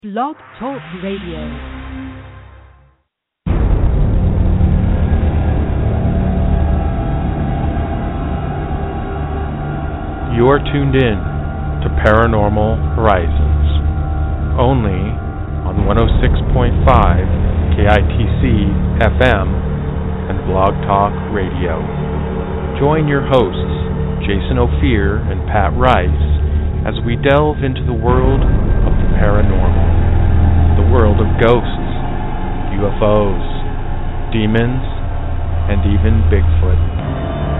Blog Talk Radio. You're tuned in to Paranormal Horizons, only on 106.5 KITC FM and Blog Talk Radio. Join your hosts, Jason Ophir and Pat Rice, as we delve into the world of the paranormal, the world of ghosts, UFOs, demons, and even Bigfoot.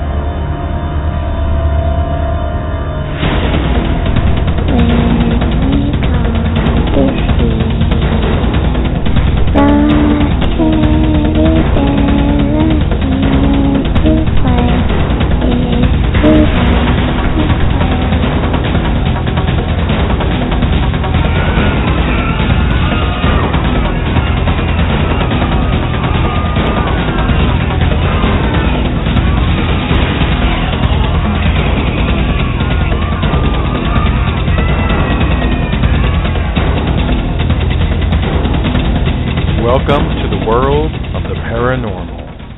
Welcome to the world of the paranormal.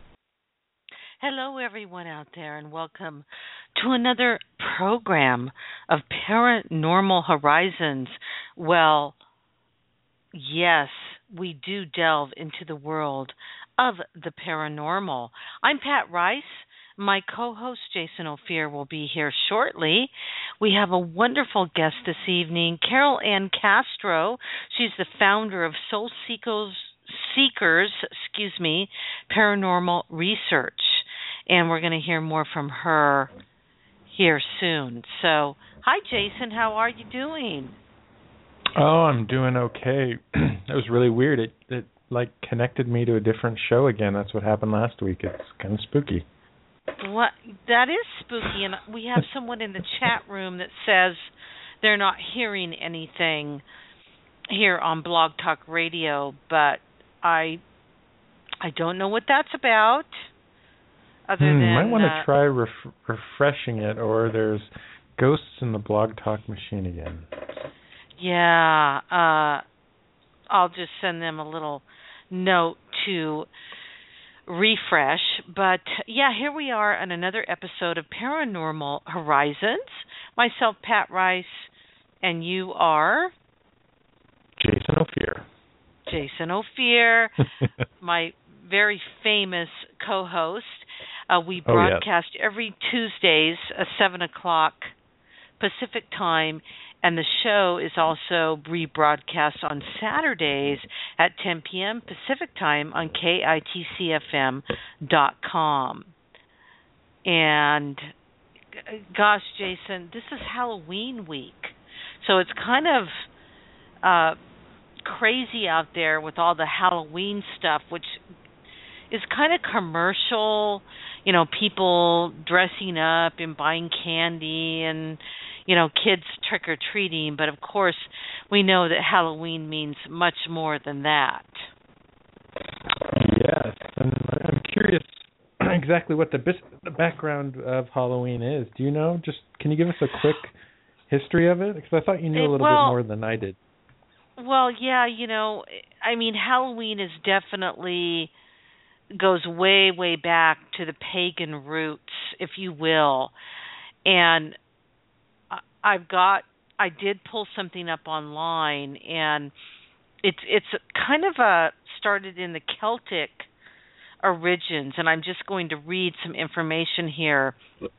Hello, everyone out there, and welcome to another program of Paranormal Horizons. Well, yes, we do delve into the world of the paranormal. I'm Pat Rice. My co-host, Jason Ophir, will be here shortly. We have a wonderful guest this evening, Carol Ann Castro. She's the founder of Soul Seekers, Paranormal Research. And we're going to hear more from her here soon. So, hi, Jason. How are you doing? Oh, I'm doing okay. That was really weird. It like connected me to a different show again. That's what happened last week. It's kind of spooky. What? That is spooky, and we have someone in the chat room that says they're not hearing anything here on Blog Talk Radio, but I don't know what that's about. Other than might want to try refreshing it, or there's ghosts in the Blog Talk machine again. Yeah, I'll just send them a little note to refresh. But yeah, here we are on another episode of Paranormal Horizons. Myself, Pat Rice, and you are Jason Ophir. Jason Ophir, my very famous co-host. We broadcast every Tuesdays at 7 o'clock Pacific time, and the show is also rebroadcast on Saturdays at 10 p.m. Pacific time on KITCFM.com. And gosh, Jason, this is Halloween week. So it's kind of crazy out there with all the Halloween stuff, which is kind of commercial, people dressing up and buying candy and, kids trick-or-treating. But, of course, we know that Halloween means much more than that. Yes, and I'm curious exactly what the background of Halloween is. Do you know? Can you give us a quick history of it? Because I thought you knew a little bit more than I did. Well, yeah, Halloween is definitely goes way, way back to the pagan roots, if you will. And I did pull something up online, and it's kind of started in the Celtic origins, and I'm just going to read some information here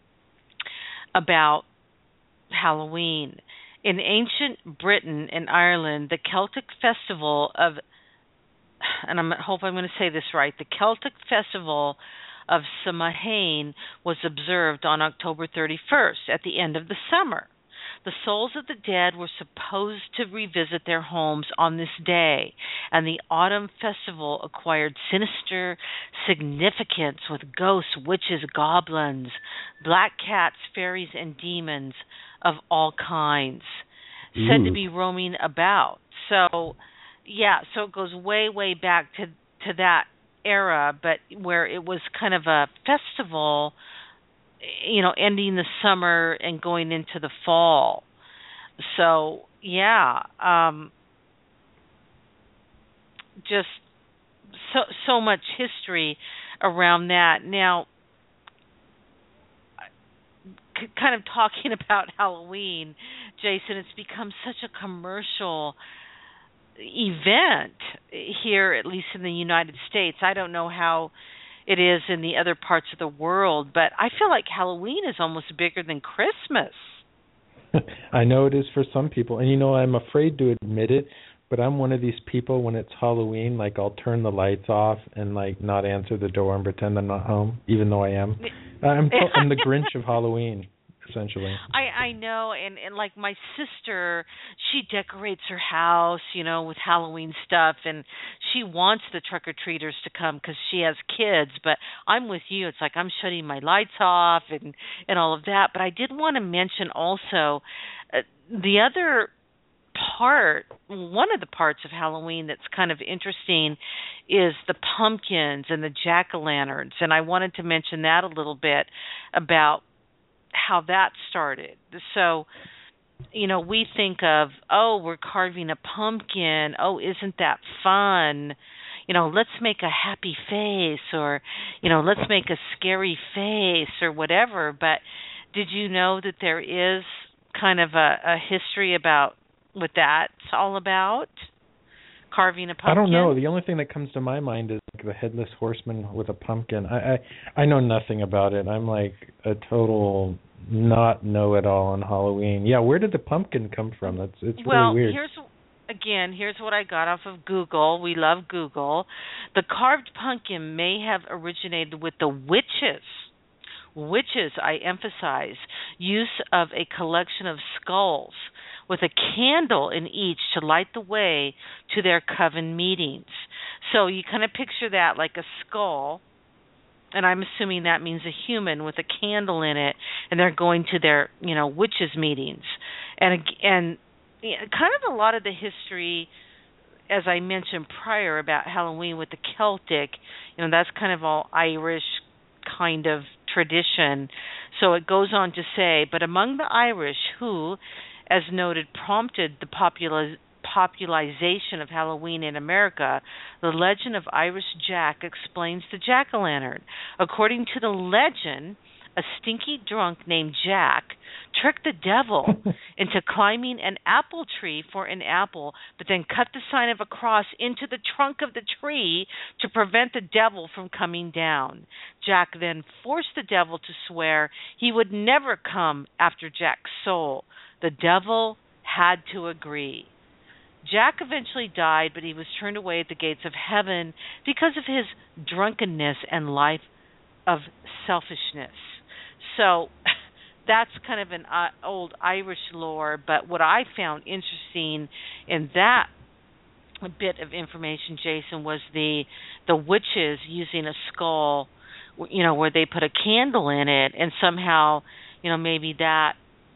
about Halloween. In ancient Britain and Ireland, the Celtic festival of, and I hope I'm going to say this right, the Celtic festival of Samhain was observed on October 31st at the end of the summer. The souls of the dead were supposed to revisit their homes on this day, and the autumn festival acquired sinister significance with ghosts, witches, goblins, black cats, fairies, and demons of all kinds said to be roaming about. So, yeah, so it goes way, way back to that era, but where it was kind of a festival ending the summer and going into the fall. So, yeah, just so much history around that. Now, kind of talking about Halloween, Jason, it's become such a commercial event here, at least in the United States. I don't know how it is in the other parts of the world, but I feel like Halloween is almost bigger than Christmas. I know it is for some people, and I'm afraid to admit it, but I'm one of these people when it's Halloween, like I'll turn the lights off and like not answer the door and pretend I'm not home, even though I am. I'm the Grinch of Halloween, essentially. I know, and like my sister, she decorates her house, with Halloween stuff, and she wants the trick-or-treaters to come because she has kids, but I'm with you. It's like I'm shutting my lights off and all of that. But I did want to mention also the other part, one of the parts of Halloween that's kind of interesting is the pumpkins and the jack-o'-lanterns, and I wanted to mention that a little bit about how that started. So, we think of, we're carving a pumpkin. Oh, isn't that fun? Let's make a happy face, or, let's make a scary face or whatever. But did you know that there is kind of a history about what that's all about? Carving a pumpkin? I don't know. The only thing that comes to my mind is like the headless horseman with a pumpkin. I know nothing about it. I'm like a total not know-it-all on Halloween. Yeah, where did the pumpkin come from? It's really weird. Here's what I got off of Google. We love Google. The carved pumpkin may have originated with the witches. Witches, I emphasize, use of a collection of skulls with a candle in each to light the way to their coven meetings. So you kind of picture that like a skull, and I'm assuming that means a human with a candle in it, and they're going to their, witches meetings. And kind of a lot of the history, as I mentioned prior about Halloween with the Celtic, that's kind of all Irish kind of tradition. So it goes on to say, but among the Irish who, as noted, prompted the popularization of Halloween in America, the legend of Irish Jack explains the jack-o'-lantern. According to the legend, a stinky drunk named Jack tricked the devil into climbing an apple tree for an apple, but then cut the sign of a cross into the trunk of the tree to prevent the devil from coming down. Jack then forced the devil to swear he would never come after Jack's soul. The devil had to agree. Jack eventually died, but he was turned away at the gates of heaven because of his drunkenness and life of selfishness. So that's kind of an old Irish lore, but what I found interesting in that bit of information, Jason, was the witches using a skull, where they put a candle in it, and somehow, maybe that,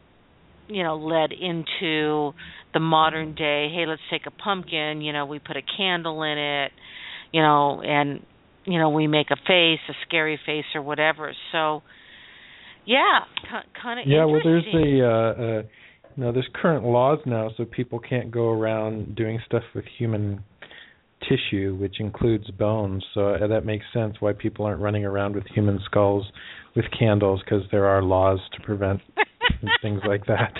led into the modern day, hey, let's take a pumpkin, we put a candle in it, and, we make a face, a scary face or whatever. So, yeah, kind of interesting. Yeah, well, there's there's current laws now, so people can't go around doing stuff with human tissue, which includes bones. So that makes sense why people aren't running around with human skulls with candles, because there are laws to prevent things like that.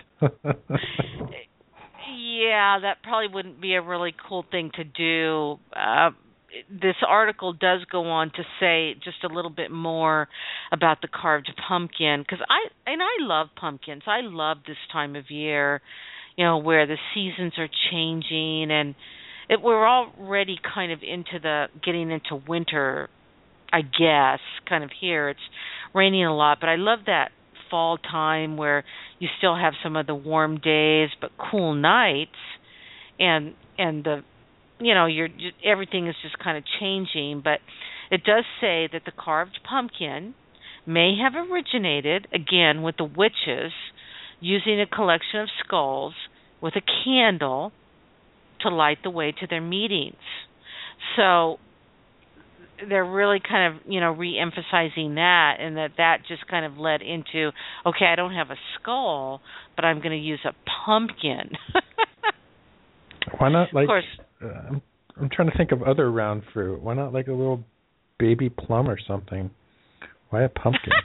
Yeah, that probably wouldn't be a really cool thing to do. This article does go on to say just a little bit more about the carved pumpkin, because I love pumpkins. I love this time of year, where the seasons are changing, and we're already kind of getting into winter, I guess, kind of here. It's raining a lot, but I love that fall time where you still have some of the warm days but cool nights, and the everything is just kind of changing. But it does say that the carved pumpkin may have originated, again, with the witches using a collection of skulls with a candle to light the way to their meetings. So they're really kind of, re-emphasizing that, and that just kind of led into, okay, I don't have a skull, but I'm going to use a pumpkin. Why not, of course. I'm trying to think of other round fruit. Why not like a little baby plum or something? Why a pumpkin?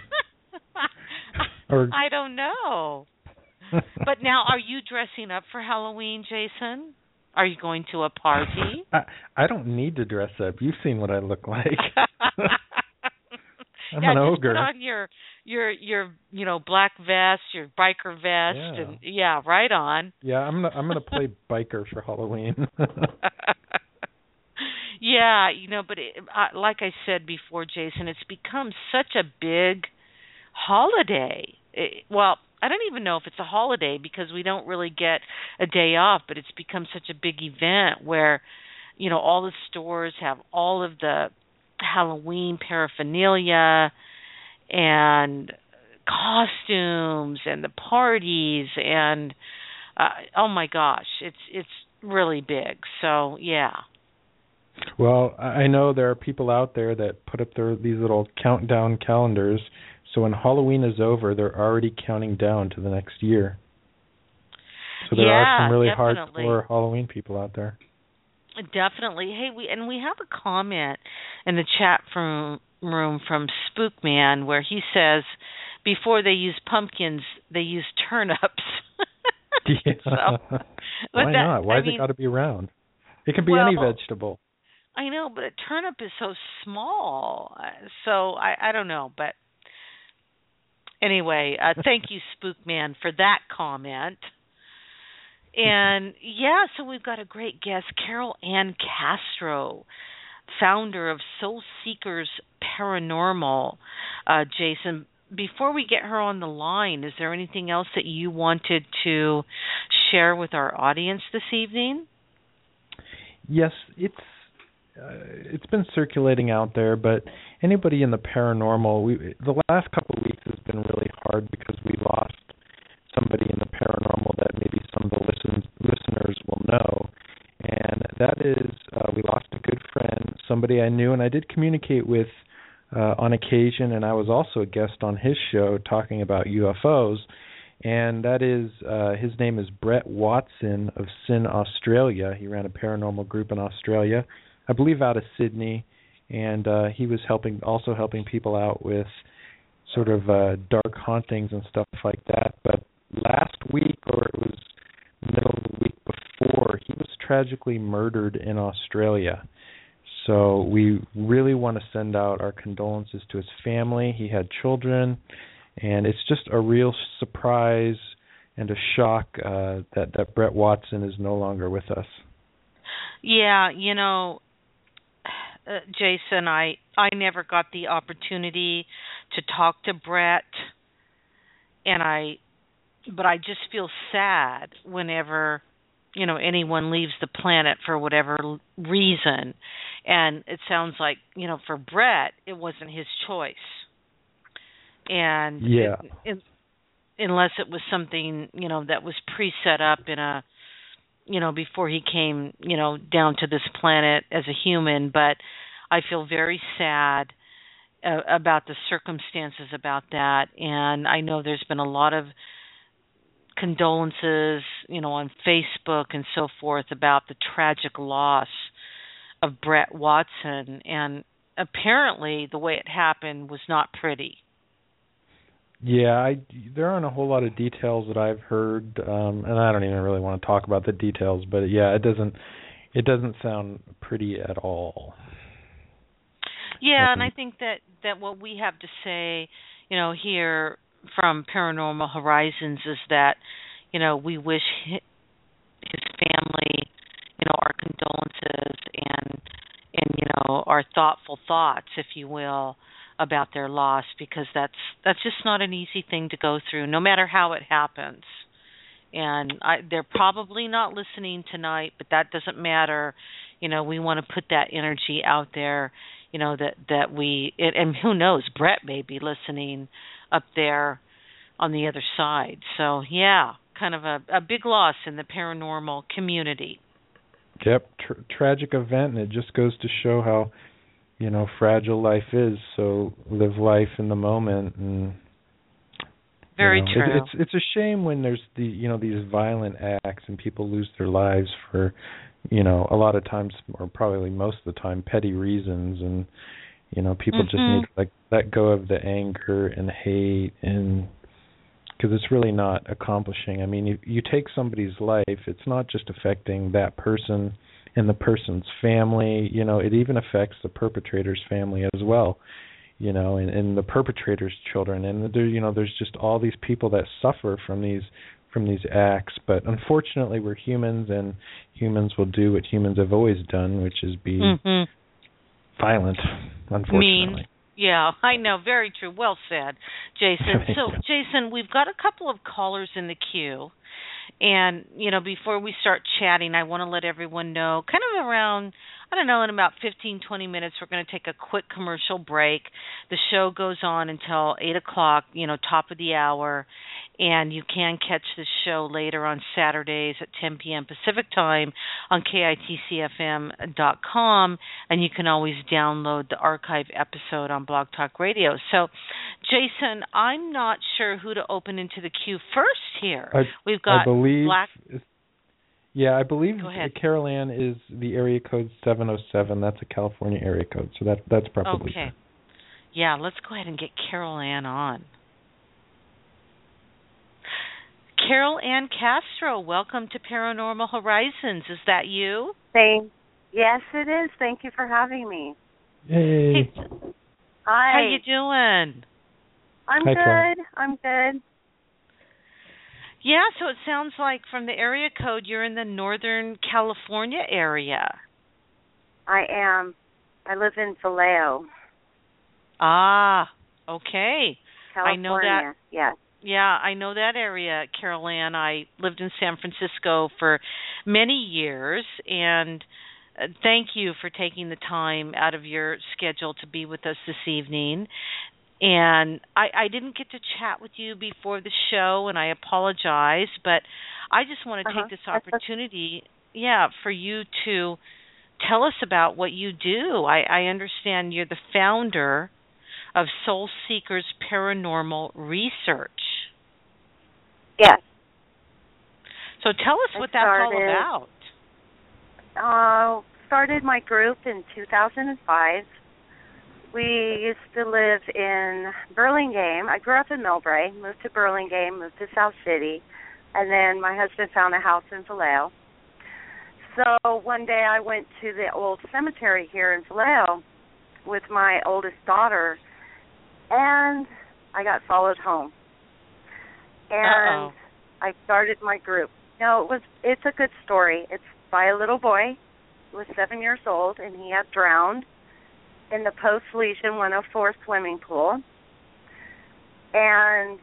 Or I don't know. But now, are you dressing up for Halloween, Jason? Are you going to a party? I don't need to dress up. You've seen what I look like. I'm an ogre. Just put on your black vest, your biker vest, and right on. Yeah, I'm gonna play biker for Halloween. Yeah, but like I said before, Jason, it's become such a big holiday. Well, I don't even know if it's a holiday because we don't really get a day off, but it's become such a big event where, all the stores have all of the Halloween paraphernalia and costumes and the parties and oh my gosh, it's really big. So, yeah. Well, I know there are people out there that put up these little countdown calendars. So when Halloween is over, they're already counting down to the next year. So there are some really hardcore Halloween people out there. Definitely. Hey, we have a comment in the chat room from Spookman where he says before they use pumpkins, they use turnips. Yeah. So, why not? Why has it got to be round? It can be any vegetable. I know, but a turnip is so small. So I don't know, but anyway, thank you, Spookman, for that comment. And, so we've got a great guest, Carol Ann Castro, founder of Soul Seekers Paranormal. Jason, before we get her on the line, is there anything else that you wanted to share with our audience this evening? Yes, it's been circulating out there, but anybody in the paranormal, the last couple of weeks has been really hard because we lost somebody in the paranormal that maybe some of the listeners will know, and that is we lost a good friend, somebody I knew and I did communicate with on occasion, and I was also a guest on his show talking about UFOs, and that is his name is Brett Watson of SYN Australia. He ran a paranormal group in Australia, I believe out of Sydney, and he was helping people out with sort of dark hauntings and stuff like that. But last week, or it was middle of the week before, he was tragically murdered in Australia. So we really want to send out our condolences to his family. He had children, and it's just a real surprise and a shock that Brett Watson is no longer with us. Yeah, Jason, I never got the opportunity to talk to Brett, but I just feel sad whenever, anyone leaves the planet for whatever reason. And it sounds like, for Brett, it wasn't his choice. And unless it was something, that was pre-set up in a, before he came, down to this planet as a human. But I feel very sad about the circumstances about that. And I know there's been a lot of condolences, on Facebook and so forth about the tragic loss of Brett Watson. And apparently the way it happened was not pretty. Yeah, there aren't a whole lot of details that I've heard, and I don't even really want to talk about the details. But yeah, it doesn't sound pretty at all. Yeah, and I think that what we have to say, here from Paranormal Horizons is that, we wish his family, our condolences and our thoughtful thoughts, if you will, about their loss, because that's just not an easy thing to go through, no matter how it happens. And they're probably not listening tonight, but that doesn't matter. We want to put that energy out there, that we, and who knows, Brett may be listening up there on the other side. So, yeah, kind of a big loss in the paranormal community. Yep, tragic event, and it just goes to show how, fragile life is. So live life in the moment. And very true. It's a shame when there's these violent acts and people lose their lives for a lot of times, or probably most of the time, petty reasons, and people just need to let go of the anger and hate, and because it's really not accomplishing. I mean, you take somebody's life, it's not just affecting that person and the person's family. It even affects the perpetrator's family as well. And the perpetrator's children, and there's just all these people that suffer from these acts. But unfortunately, we're humans, and humans will do what humans have always done, which is be violent, unfortunately. Mean. Yeah, I know. Very true. Well said, Jason. So, Jason, we've got a couple of callers in the queue. And, before we start chatting, I want to let everyone know, kind of around, in about 15, 20 minutes, we're going to take a quick commercial break. The show goes on until 8 o'clock, top of the hour. And you can catch the show later on Saturdays at 10 p.m. Pacific Time on KITCFM.com. And you can always download the archive episode on Blog Talk Radio. So, Jason, I'm not sure who to open into the queue first here. We've got Black. Yeah, I believe Carol Ann is the area code 707. That's a California area code. So that's probably okay. Yeah, let's go ahead and get Carol Ann on. Carol Ann Castro, welcome to Paranormal Horizons. Is that you? Yes, it is. Thank you for having me. Hey. Hi. How you doing? I'm Hi, good. Carol. I'm good. Yeah, so it sounds like from the area code you're in the Northern California area. I am. I live in Vallejo. Ah, okay. California. I know that. Yes. Yeah, I know that area, Carol Ann. I lived in San Francisco for many years, and thank you for taking the time out of your schedule to be with us this evening. And I didn't get to chat with you before the show, and I apologize, but I just want to take this opportunity, for you to tell us about what you do. I understand you're the founder of Soul Seekers Paranormal Research. Yes. So tell us what that's all about. Started my group in 2005. We used to live in Burlingame. I grew up in Millbrae, moved to Burlingame, moved to South City, and then my husband found a house in Vallejo. So one day I went to the old cemetery here in Vallejo with my oldest daughter, and I got followed home. And I started my group. No, it's a good story. It's by a little boy who was 7 years old, and he had drowned in the post-lesion 104 swimming pool. And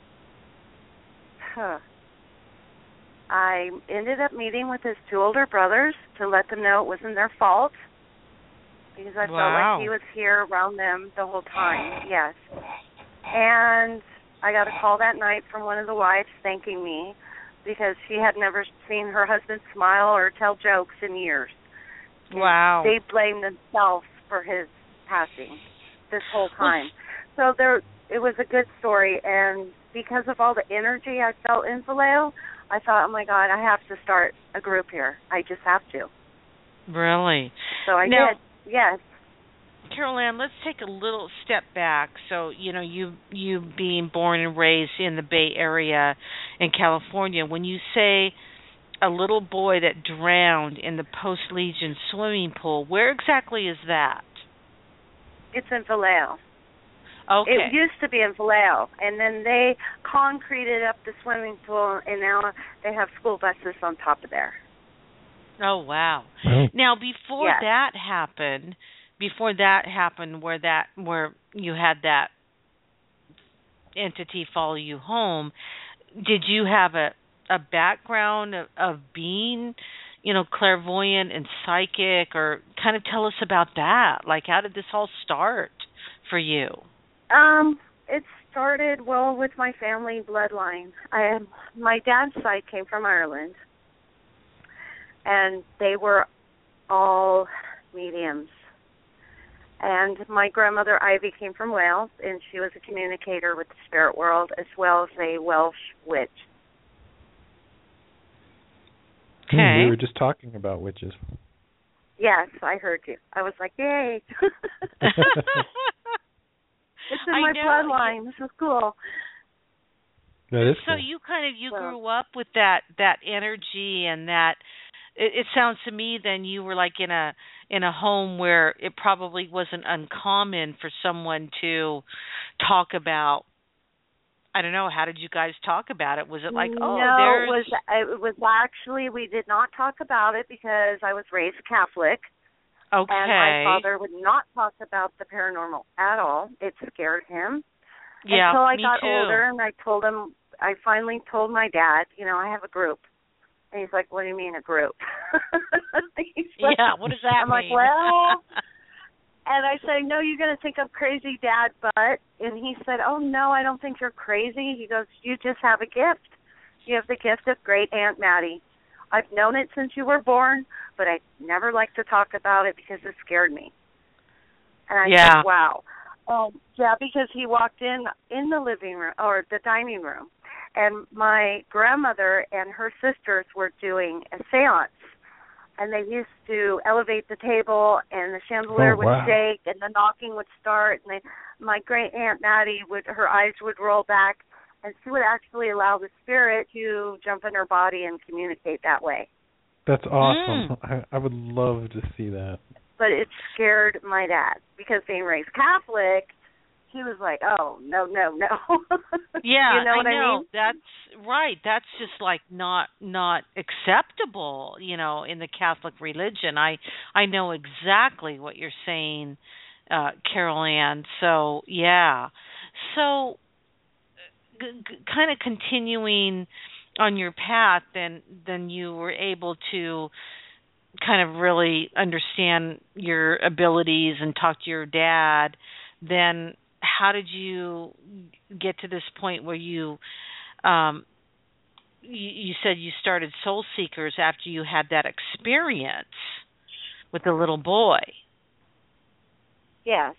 I ended up meeting with his two older brothers to let them know it wasn't their fault, because I felt like he was here around them the whole time. Yes. And I got a call that night from one of the wives thanking me because she had never seen her husband smile or tell jokes in years. Wow. They blamed themselves for his passing this whole time. So it was a good story, and because of all the energy I felt in Vallejo, I thought, oh my God, I have to start a group here. I just have to. Really? So I did. Yes. Carol Ann, let's take a little step back. So, you being born and raised in the Bay Area in California, when you say a little boy that drowned in the post-lesion swimming pool, where exactly is that? It's in Vallejo. Okay. It used to be in Vallejo, and then they concreted up the swimming pool, and now they have school buses on top of there. Oh, wow. Now, before that happened, where you had that entity follow you home, did you have a background of being, clairvoyant and psychic, or kind of tell us about that? Like, how did this all start for you? It started, with my family bloodline. My dad's side came from Ireland, and they were all mediums. And my grandmother, Ivy, came from Wales, and she was a communicator with the spirit world as well as a Welsh witch. Okay. We were just talking about witches. Yes, I heard you. I was like, yay. It's in my bloodline. This is cool. That is so cool. you grew up with that energy and that. It sounds to me then you were like in a home where it probably wasn't uncommon for someone to talk about. I don't know. How did you guys talk about it? Was it like, no, it was actually, we did not talk about it because I was raised Catholic. Okay. And my father would not talk about the paranormal at all. It scared him. Yeah, until I me got too. older, and I finally told my dad, I have a group. And he's like, what do you mean a group? Like, yeah, what does that I'm mean? like, well, and I said, no, you're going to think I'm crazy, Dad, but, and he said, oh, no, I don't think you're crazy. He goes, you just have a gift. You have the gift of Great Aunt Maddie. I've known it since you were born, but I never liked to talk about it because it scared me. And I said, wow. Yeah, because he walked in the living room, or the dining room, and my grandmother and her sisters were doing a seance. And they used to elevate the table, and the chandelier would shake, and the knocking would start. And my great Aunt Maddie her eyes would roll back, and she would actually allow the spirit to jump in her body and communicate that way. That's awesome. I would love to see that. But it scared my dad because being raised Catholic, he was like, "Oh, no." Yeah, you know what I mean? That's right. That's just like not acceptable, in the Catholic religion. I know exactly what you're saying, Carol Ann. So, yeah. So kind of continuing on your path, then you were able to kind of really understand your abilities and talk to your dad. Then how did you get to this point where you said you started Soul Seekers after you had that experience with the little boy? Yes.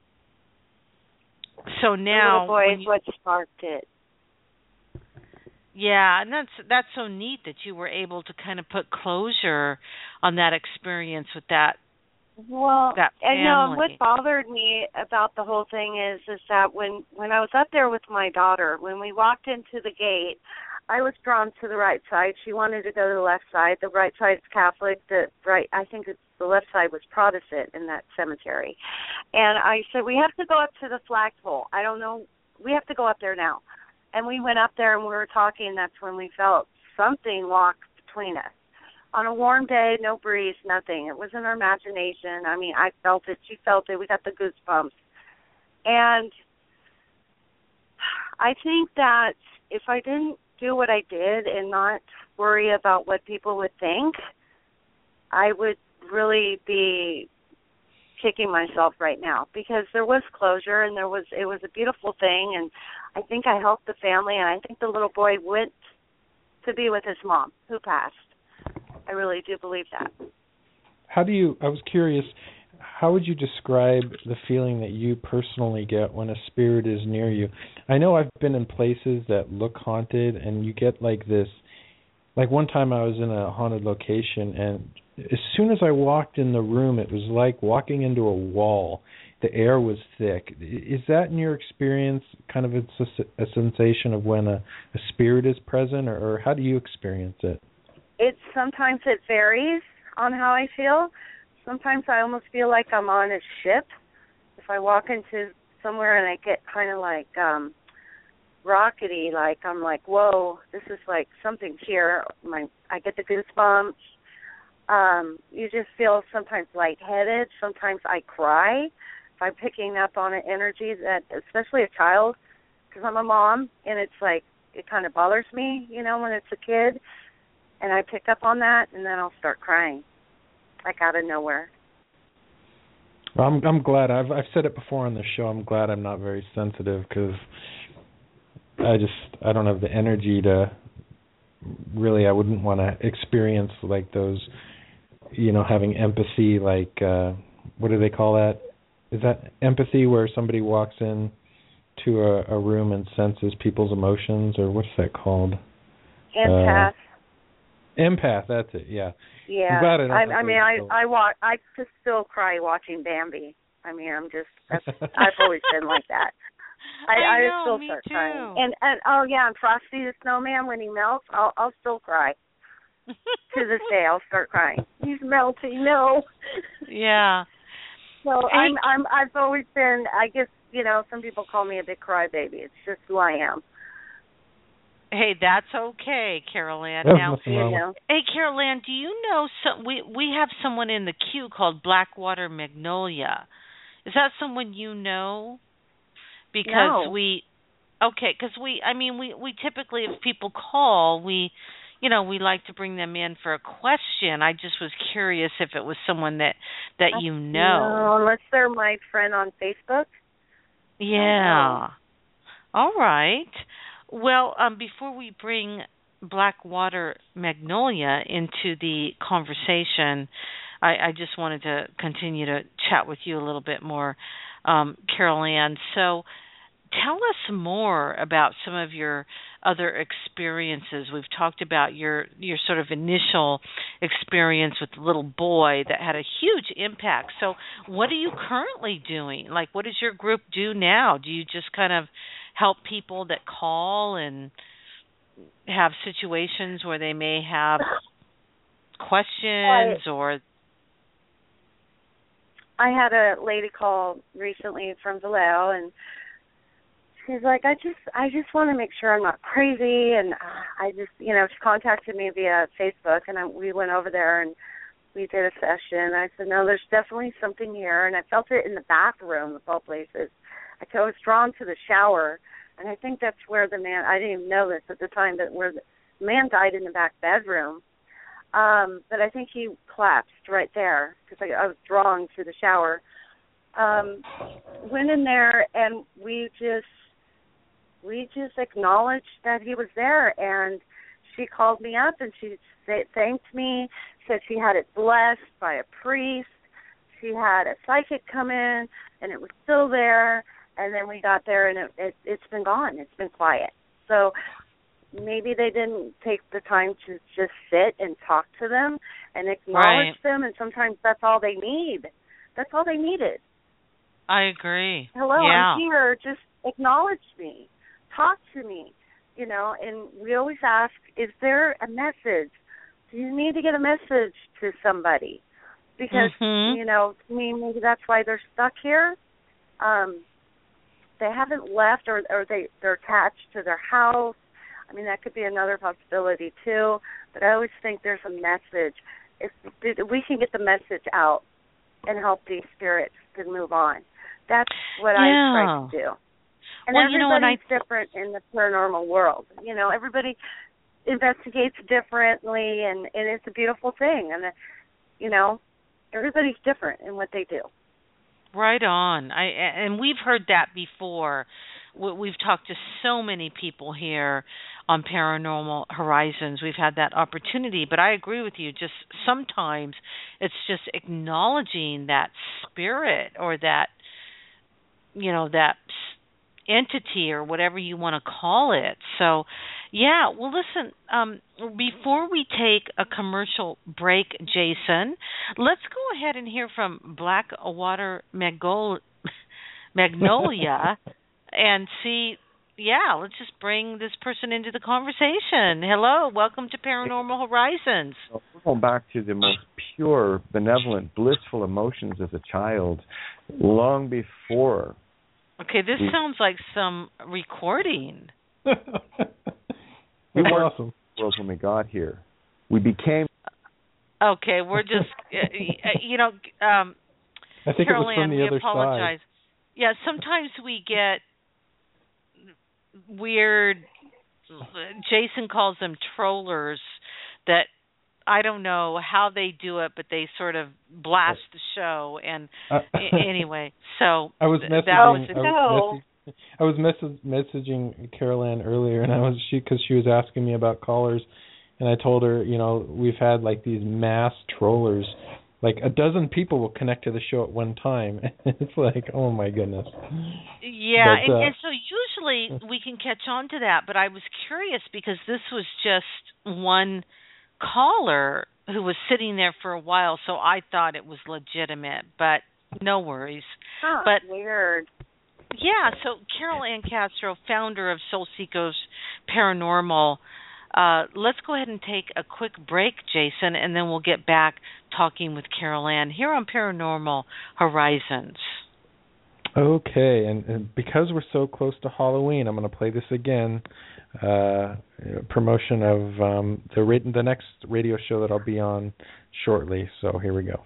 So now, the little boy is what sparked it. Yeah, and that's so neat that you were able to kind of put closure on that experience with that. Well, that family. And what bothered me about the whole thing is that when I was up there with my daughter, when we walked into the gate, I was drawn to the right side. She wanted to go to the left side. The right side is Catholic. I think the left side was Protestant in that cemetery. And I said, we have to go up to the flagpole. I don't know. We have to go up there now. And we went up there and we were talking. That's when we felt something walk between us. On a warm day, no breeze, nothing. It wasn't our imagination. I mean, I felt it. She felt it. We got the goosebumps. And I think that if I didn't do what I did and not worry about what people would think, I would really be kicking myself right now, because there was closure and it was a beautiful thing, and I think I helped the family, and I think the little boy went to be with his mom who passed. I really do believe that. I was curious, how would you describe the feeling that you personally get when a spirit is near you? I know I've been in places that look haunted, and you get like this, like one time I was in a haunted location, and as soon as I walked in the room, it was like walking into a wall. The air was thick. Is that, in your experience, kind of a sensation of when a spirit is present, or how do you experience it? Sometimes it varies on how I feel. Sometimes I almost feel like I'm on a ship. If I walk into somewhere and I get kind of like rockety, like I'm like, whoa, this is like something's here. I get the goosebumps. You just feel sometimes lightheaded. Sometimes I cry if I'm picking up on an energy that, especially a child, because I'm a mom, and it's like it kind of bothers me, when it's a kid. And I pick up on that, and then I'll start crying, like out of nowhere. Well, I'm glad. I've said it before on the show. I'm glad I'm not very sensitive, because I don't have the energy to really. I wouldn't want to experience like those, having empathy. Like what do they call that? Is that empathy, where somebody walks in to a room and senses people's emotions, or what's that called? Empath. Empath, that's it. Yeah. Yeah. I'm glad I just still cry watching Bambi. I mean, I've always been like that. I know, still me start too. crying. And oh yeah, and Frosty the Snowman, when he melts, I'll still cry. To this day, I'll start crying. He's melting, no. Yeah. So I've always been. I guess some people call me a big crybaby. It's just who I am. Hey, that's okay, Carol Ann. Now, hey, Carol Ann, do you know we have someone in the queue called Blackwater Magnolia. Is that someone you know? Because no. we typically, if people call, we like to bring them in for a question. I just was curious if it was someone that you know. No, unless they're my friend on Facebook. Yeah. All right. Well, before we bring Blackwater Magnolia into the conversation, I just wanted to continue to chat with you a little bit more, Carol Ann. So tell us more about some of your other experiences. We've talked about your sort of initial experience with the little boy that had a huge impact. So what are you currently doing? Like, what does your group do now? Do you just kind of help people that call and have situations where they may have questions or... I had a lady call recently from Vallejo, and she's like, I just want to make sure I'm not crazy, and I just, she contacted me via Facebook, and we went over there, and we did a session. I said, no, there's definitely something here, and I felt it in the bathroom of all places. I was drawn to the shower, and I think that's where the man, I didn't even know this at the time, but where the man died in the back bedroom. But I think he collapsed right there because I was drawn to the shower. Went in there, and we just acknowledged that he was there, and she called me up, and she thanked me, said she had it blessed by a priest. She had a psychic come in, and it was still there, and then we got there, and it's been gone. It's been quiet. So maybe they didn't take the time to just sit and talk to them and acknowledge them, and sometimes that's all they need. That's all they needed. I agree. Hello, yeah. I'm here. Just acknowledge me. Talk to me. And we always ask, is there a message? Do you need to get a message to somebody? Because, maybe that's why they're stuck here. They haven't left, or they're attached to their house. I mean, that could be another possibility, too. But I always think there's a message. If we can get the message out and help these spirits to move on. That's what I try to do. And everybody's different in the paranormal world. Everybody investigates differently, and it's a beautiful thing. And, everybody's different in what they do. Right on. And we've heard that before. We've talked to so many people here on Paranormal Horizons. We've had that opportunity, but I agree with you. Just sometimes it's just acknowledging that spirit or that, that entity or whatever you want to call it. So, yeah. Well, listen. Before we take a commercial break, Jason, let's go ahead and hear from Blackwater Magnolia. And see, let's just bring this person into the conversation. Hello, welcome to Paranormal Horizons. We're going back to the most pure, benevolent, blissful emotions as a child, long before. Okay, this sounds like some recording. We weren't awesome. When we got here, we became. Okay, we're just, I think Carol it was from the other apologize. side. Yeah, sometimes we get weird, Jason calls them trollers, that I don't know how they do it, but they sort of blast the show. And anyway, so I was messaging Carol Ann earlier, and because she was asking me about callers, and I told her, we've had like these mass trollers. Like 12 people will connect to the show at one time. It's like, oh my goodness. Yeah, and so usually we can catch on to that, but I was curious because this was just one caller who was sitting there for a while, so I thought it was legitimate, but no worries. Huh, but weird. Yeah, so Carol Ann Castro, founder of Soul Seekers Paranormal. Let's go ahead and take a quick break, Jason, and then we'll get back talking with Carol Ann here on Paranormal Horizons. Okay, and because we're so close to Halloween, I'm going to play this again. Promotion of the next radio show that I'll be on shortly. So here we go.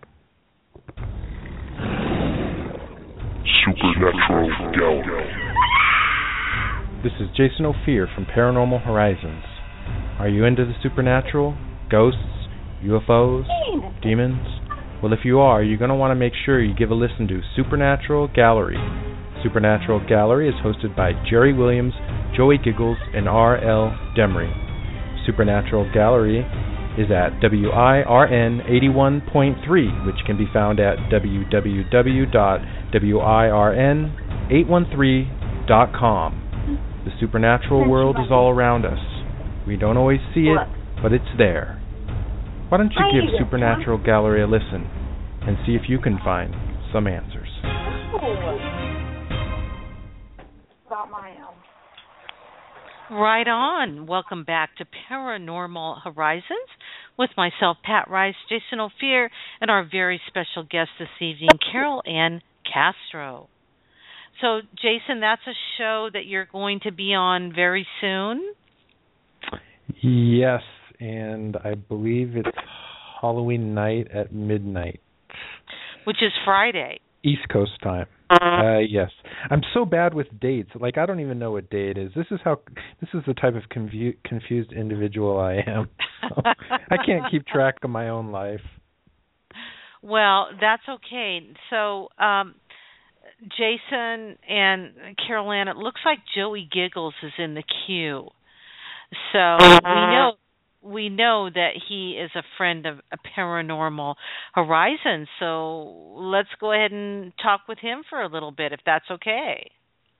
Supernatural Gallery. This is Jason Ophir from Paranormal Horizons. Are you into the supernatural? Ghosts? UFOs? Demons? Well, if you are, you're going to want to make sure you give a listen to Supernatural Gallery. Supernatural Gallery is hosted by Jerry Williams, Joey Giggles, and R.L. Demery. Supernatural Gallery is at WIRN 81.3, which can be found at www.wirn813.com. The supernatural world is all around us. We don't always see it, but it's there. Why don't you give Supernatural Gallery a listen and see if you can find some answers. Right on. Welcome back to Paranormal Horizons with myself, Pat Rice, Jason Ophir, and our very special guest this evening, Carol Ann Castro. So, Jason, that's a show that you're going to be on very soon? Yes, and I believe it's Halloween night at midnight. Which is Friday. East Coast time. Yes. I'm so bad with dates. Like, I don't even know what day it is. This is the type of confused individual I am. So I can't keep track of my own life. Well, that's okay. So, Jason and Carol Ann, it looks like Joey Giggles is in the queue. So we know that he is a friend of Paranormal Horizons. So let's go ahead and talk with him for a little bit, if that's okay.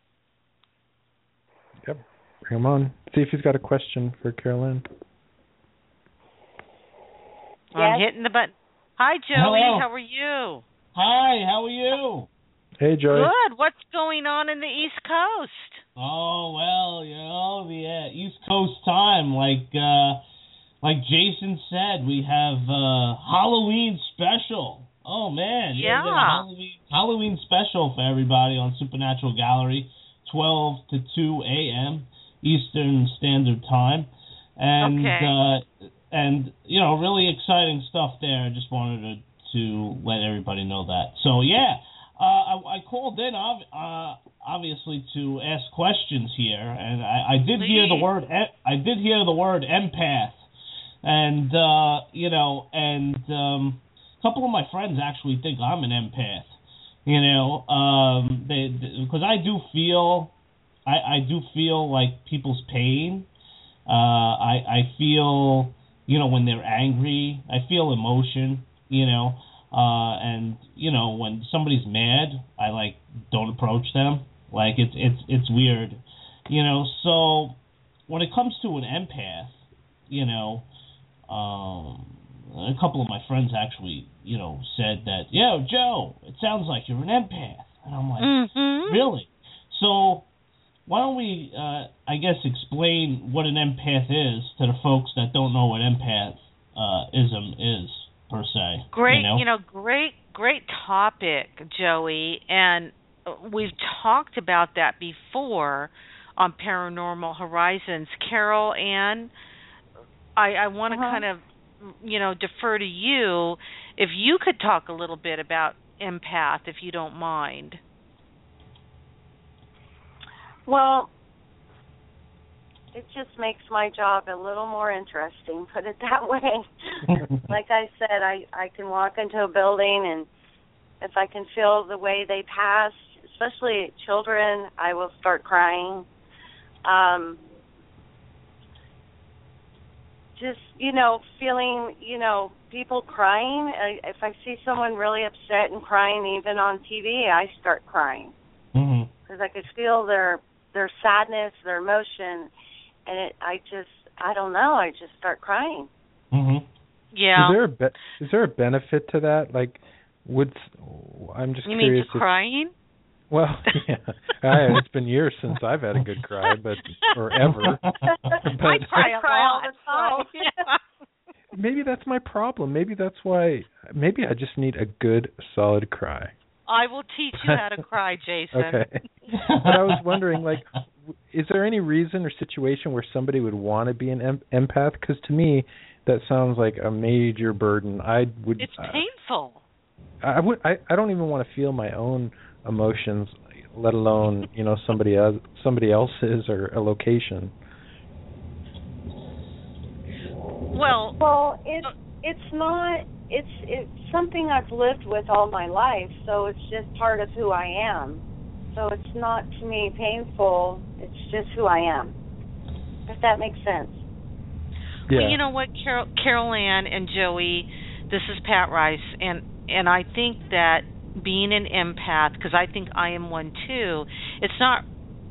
Yep, bring him on. See if he's got a question for Carol Ann. I'm hitting the button. Hi, Joey. Hello. How are you? Hi, how are you? Hey, Joey. Good. What's going on in the East Coast? Oh, well, the East Coast time, like Jason said, we have Halloween special. Oh, man. Yeah. Halloween special for everybody on Supernatural Gallery, 12 to 2 a.m. Eastern Standard Time. And, and really exciting stuff there. I just wanted to let everybody know that. So, yeah. I called in, obviously, to ask questions here, and I did hear the word. I did hear the word empath, and a couple of my friends actually think I'm an empath. Because I do feel like people's pain. I feel, when they're angry, I feel emotion. And when somebody's mad, I don't approach them. It's weird, So when it comes to an empath, a couple of my friends actually, said that, yo, Joe, it sounds like you're an empath, and I'm like, really? So why don't we, explain what an empath is to the folks that don't know what empathism is. Per se. Great, great topic, Joey, and we've talked about that before on Paranormal Horizons. Carol Ann, I want to kind of, defer to you if you could talk a little bit about empath, if you don't mind. Well, it just makes my job a little more interesting, put it that way. Like I said, I can walk into a building, and if I can feel the way they pass, especially children, I will start crying. Just, feeling, people crying. If I see someone really upset and crying, even on TV, I start crying. Because I could feel their sadness, their emotion. And I don't know, I just start crying. Mhm. Yeah. Is there a benefit to that? Like, I'm just you curious. You mean crying? Well, yeah. It's been years since I've had a good cry, or ever. I cry all the time. So, yeah. Maybe that's my problem. Maybe that's why. Maybe I just need a good, solid cry. I will teach you how to cry, Jason. Okay. But I was wondering, like, is there any reason or situation where somebody would want to be an empath? Because to me, that sounds like a major burden. It's painful. I don't even want to feel my own emotions, let alone somebody else's or a location. Well, it's not. It's something I've lived with all my life, so it's just part of who I am. So it's not to me painful. It's just who I am. If that makes sense. Yeah. Well, you know what, Carol Ann and Joey, this is Pat Rice, and I think that being an empath, because I think I am one too, it's not.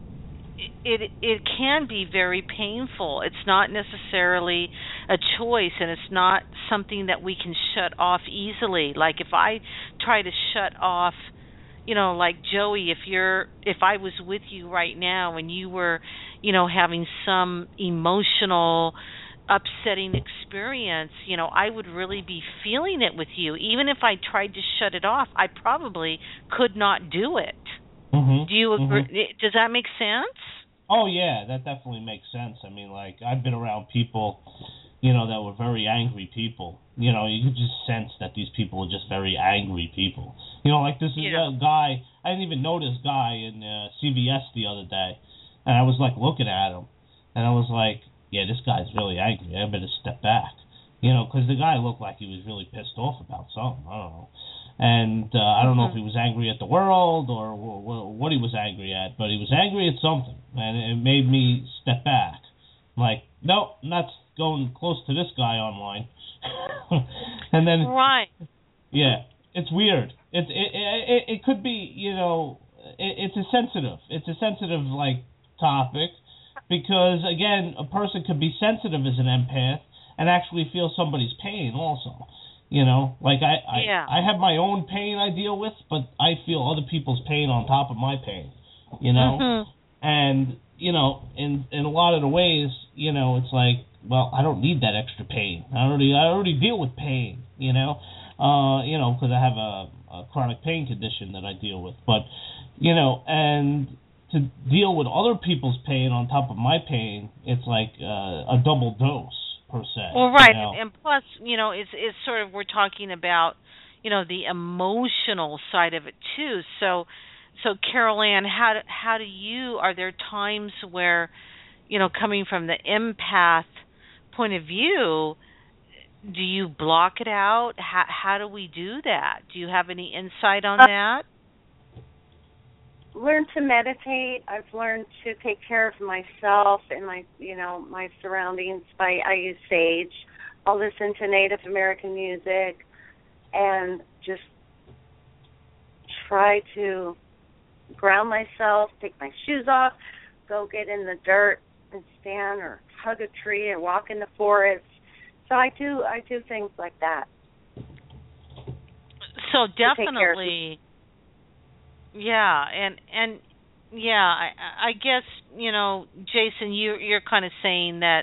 It can be very painful. It's not necessarily a choice, and it's not something that we can shut off easily. Like if I try to shut off, like Joey, if I was with you right now and you were, having some emotional, upsetting experience, I would really be feeling it with you. Even if I tried to shut it off, I probably could not do it. Mm-hmm. Do you agree? Mm-hmm. Does that make sense? Oh, yeah, that definitely makes sense. I mean, like, I've been around people, that were very angry people. You could just sense that these people are just very angry people. Like this is a guy, I didn't even know this guy in CVS the other day, and I was, like, looking at him, and I was like, yeah, this guy's really angry. I better step back. Because the guy looked like he was really pissed off about something. I don't know. And I don't know if he was angry at the world or what he was angry at, but he was angry at something, and it made me step back. Like, nope, I'm not going close to this guy online. And then, right, yeah, it's weird. It could be, it's a sensitive like topic, because again, a person could be sensitive as an empath and actually feel somebody's pain also. Like I have my own pain I deal with, but I feel other people's pain on top of my pain, Mm-hmm. And, in a lot of the ways, it's like, well, I don't need that extra pain. I already deal with pain, because I have a chronic pain condition that I deal with. But, and to deal with other people's pain on top of my pain, it's like a double dose. Per se. Well, right, and plus, it's sort of, we're talking about, the emotional side of it too. So Carol Ann, are there times where, coming from the empath point of view, do you block it out? How do we do that? Do you have any insight on that? Learn to meditate. I've learned to take care of myself and my surroundings I use sage. I'll listen to Native American music and just try to ground myself, take my shoes off, go get in the dirt and stand or hug a tree or walk in the forest. So I do things like that. So definitely. Yeah, and yeah, I guess, Jason, you're kind of saying that,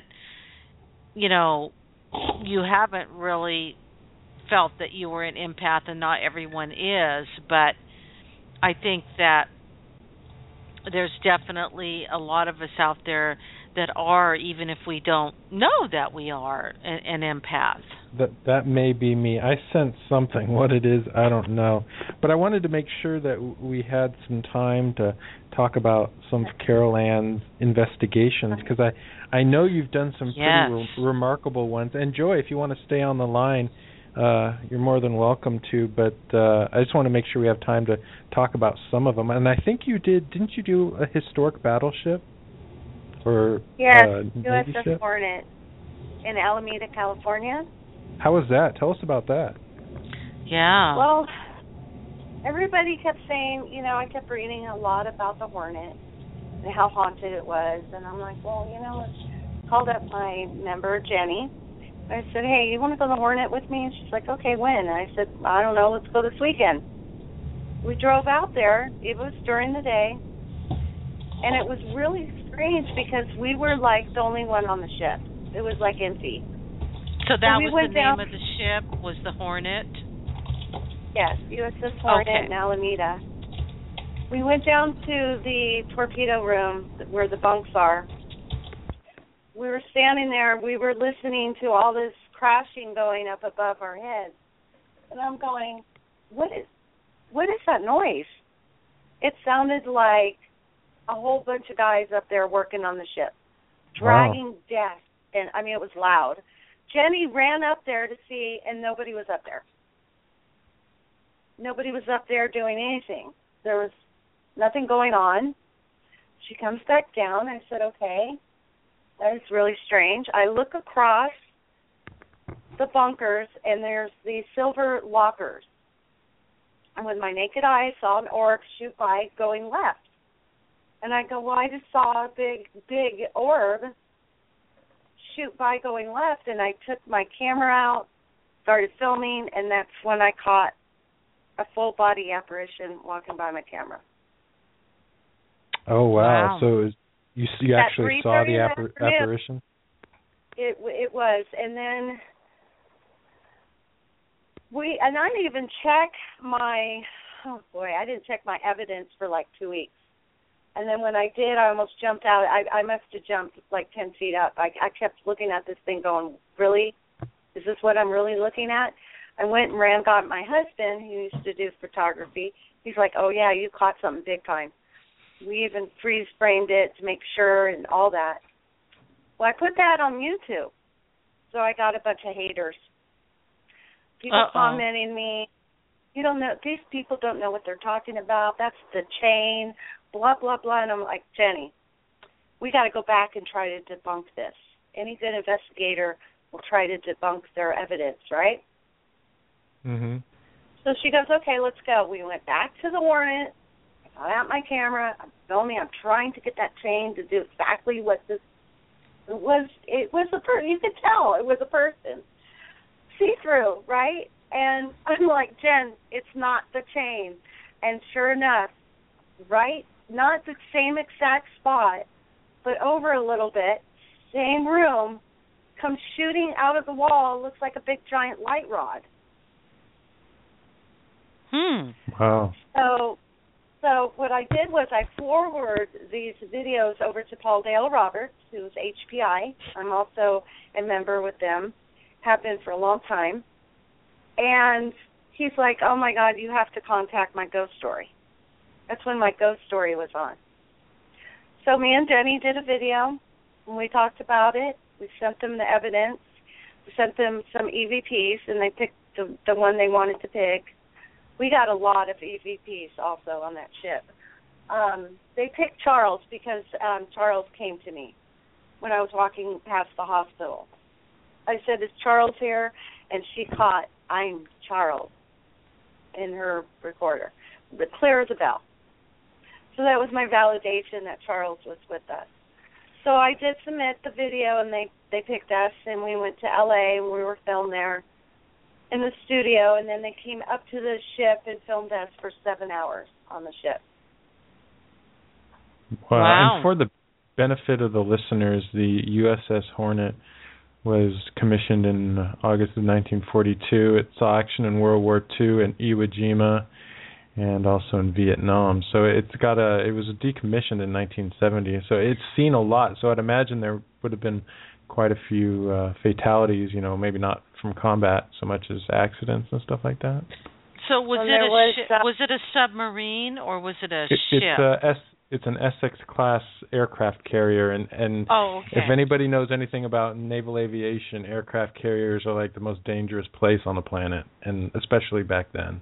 you haven't really felt that you were an empath, and not everyone is, but I think that there's definitely a lot of us out there that are, even if we don't know that we are an empath. That may be me. I sense something. What it is, I don't know. But I wanted to make sure that we had some time to talk about some of Carol Ann's investigations, because I know you've done some pretty remarkable ones. And Joy, if you want to stay on the line, you're more than welcome to. But I just want to make sure we have time to talk about some of them. And I think didn't you do a historic battleship? Yes, USS Hornet in Alameda, California. How was that? Tell us about that. Yeah. Well, everybody kept saying, I kept reading a lot about the Hornet and how haunted it was. And I'm like, well, I called up my member, Jenny, I said, hey, you want to go to the Hornet with me? And she's like, okay, when? And I said, I don't know, let's go this weekend. We drove out there. It was during the day. And it was really strange because we were like the only one on the ship. It was like empty. So that was the name of the ship, was the Hornet? Yes, USS Hornet in Alameda. We went down to the torpedo room where the bunks are. We were standing there. We were listening to all this crashing going up above our heads. And I'm going, what is that noise? It sounded like a whole bunch of guys up there working on the ship, dragging death. And, I mean, it was loud. Jenny ran up there to see, and nobody was up there. Nobody was up there doing anything. There was nothing going on. She comes back down. I said, okay, that is really strange. I look across the bunkers, and there's these silver lockers. And with my naked eye, I saw an orc shoot by going left. And I go, well, I just saw a big orb shoot by going left, and I took my camera out, started filming, and that's when I caught a full-body apparition walking by my camera. Oh, wow. So you actually saw the apparition? It was, and then I didn't even check I didn't check my evidence for like 2 weeks. And then when I did, I almost jumped out. I must have jumped like 10 feet up. I kept looking at this thing going, really? Is this what I'm really looking at? I went and got my husband, who used to do photography. He's like, oh, yeah, you caught something big time. We even freeze-framed it to make sure and all that. Well, I put that on YouTube. So I got a bunch of haters. People commenting me, you don't know, these people don't know what they're talking about. That's the chain, blah, blah, blah. And I'm like, Jenny, we got to go back and try to debunk this. Any good investigator will try to debunk their evidence, right? Mm-hmm. So she goes, okay, let's go. We went back to the Hornet. I got out my camera. I'm filming. I'm trying to get that chain to do exactly what this was. It was a person. You could tell it was a person. See-through, right? And I'm like, Jen, it's not the chain. And sure enough, right, not the same exact spot, but over a little bit, same room, comes shooting out of the wall, looks like a big giant light rod. Wow. So what I did was I forwarded these videos over to Paul Dale Roberts, who's HPI. I'm also a member with them, have been for a long time. And he's like, oh, my God, you have to contact my ghost story. That's when my ghost story was on. So me and Jenny did a video, and we talked about it. We sent them the evidence. We sent them some EVPs, and they picked the one they wanted to pick. We got a lot of EVPs also on that ship. They picked Charles because Charles came to me when I was walking past the hospital. I said, is Charles here? And she caught, I'm Charles, in her recorder, but clear as a bell. So that was my validation that Charles was with us. So I did submit the video, and they picked us, and we went to L.A., and we were filmed there in the studio, and then they came up to the ship and filmed us for 7 hours on the ship. Wow. And for the benefit of the listeners, the USS Hornet was commissioned in August of 1942. It saw action in World War II in Iwo Jima and also in Vietnam. So it was decommissioned in 1970. So it's seen a lot. So I'd imagine there would have been quite a few fatalities, maybe not from combat so much as accidents and stuff like that. So was it a submarine or was it a ship? It's an Essex-class aircraft carrier, and if anybody knows anything about naval aviation, aircraft carriers are like the most dangerous place on the planet, and especially back then.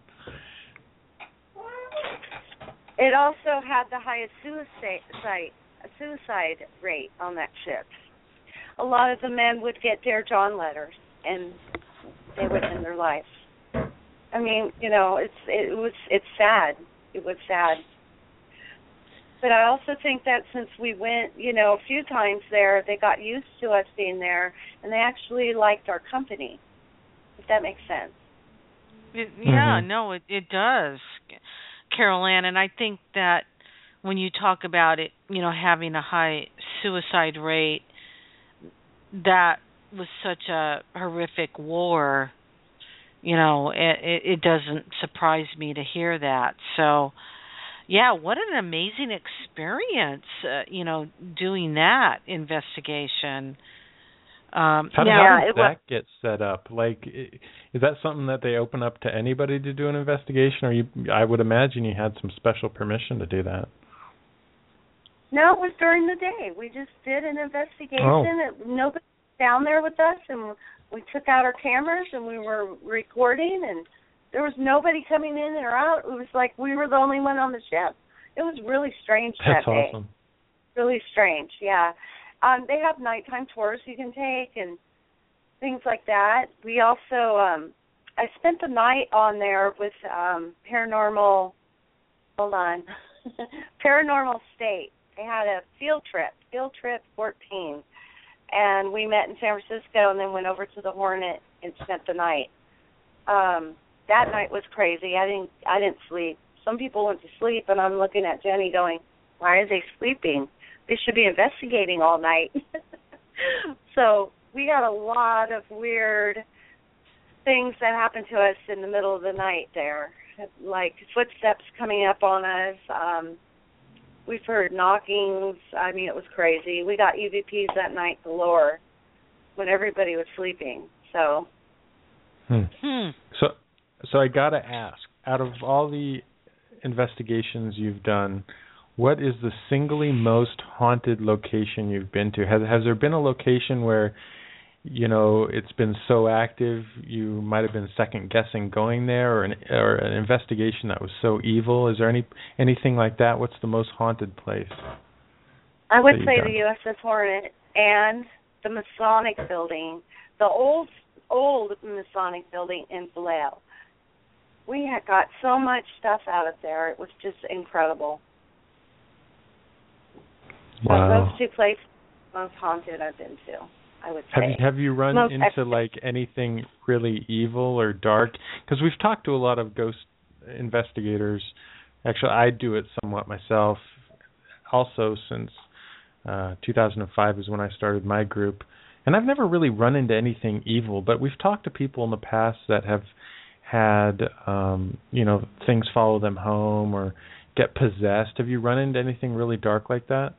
It also had the highest suicide rate on that ship. A lot of the men would get Dear John letters, and they would end their life. I mean, it's sad. It was sad. But I also think that since we went, a few times there, they got used to us being there, and they actually liked our company, if that makes sense. No, it does, Carol Ann, and I think that when you talk about it, having a high suicide rate, that was such a horrific war, it doesn't surprise me to hear that. So, yeah, what an amazing experience, doing that investigation. How does that get set up? Like, is that something that they open up to anybody to do an investigation, or I would imagine you had some special permission to do that? No, it was during the day. We just did an investigation. Nobody was down there with us, and we took out our cameras, and we were recording, and there was nobody coming in or out. It was like we were the only one on the ship. It was really strange that day. That's awesome. Really strange, yeah. They have nighttime tours you can take and things like that. We also, I spent the night on there with Paranormal State. They had a field trip 14. And we met in San Francisco and then went over to the Hornet and spent the night. That night was crazy. I didn't sleep. Some people went to sleep, and I'm looking at Jenny going, why are they sleeping? They should be investigating all night. So we got a lot of weird things that happened to us in the middle of the night there, like footsteps coming up on us. We've heard knockings. I mean, it was crazy. We got EVPs that night galore when everybody was sleeping. So. So I got to ask, out of all the investigations you've done, what is the singly most haunted location you've been to? Has there been a location where, it's been so active you might have been second guessing going there, or an investigation that was so evil? Is there anything like that? What's the most haunted place? I would say the USS Hornet and the Masonic Building, the old Masonic Building in Vallejo. We had got so much stuff out of there. It was just incredible. Wow. Those two places most haunted I've been to, I would say. Have you run into like anything really evil or dark? Because we've talked to a lot of ghost investigators. Actually, I do it somewhat myself. Also, since 2005 is when I started my group, and I've never really run into anything evil. But we've talked to people in the past that have had things follow them home or get possessed. Have you run into anything really dark like that?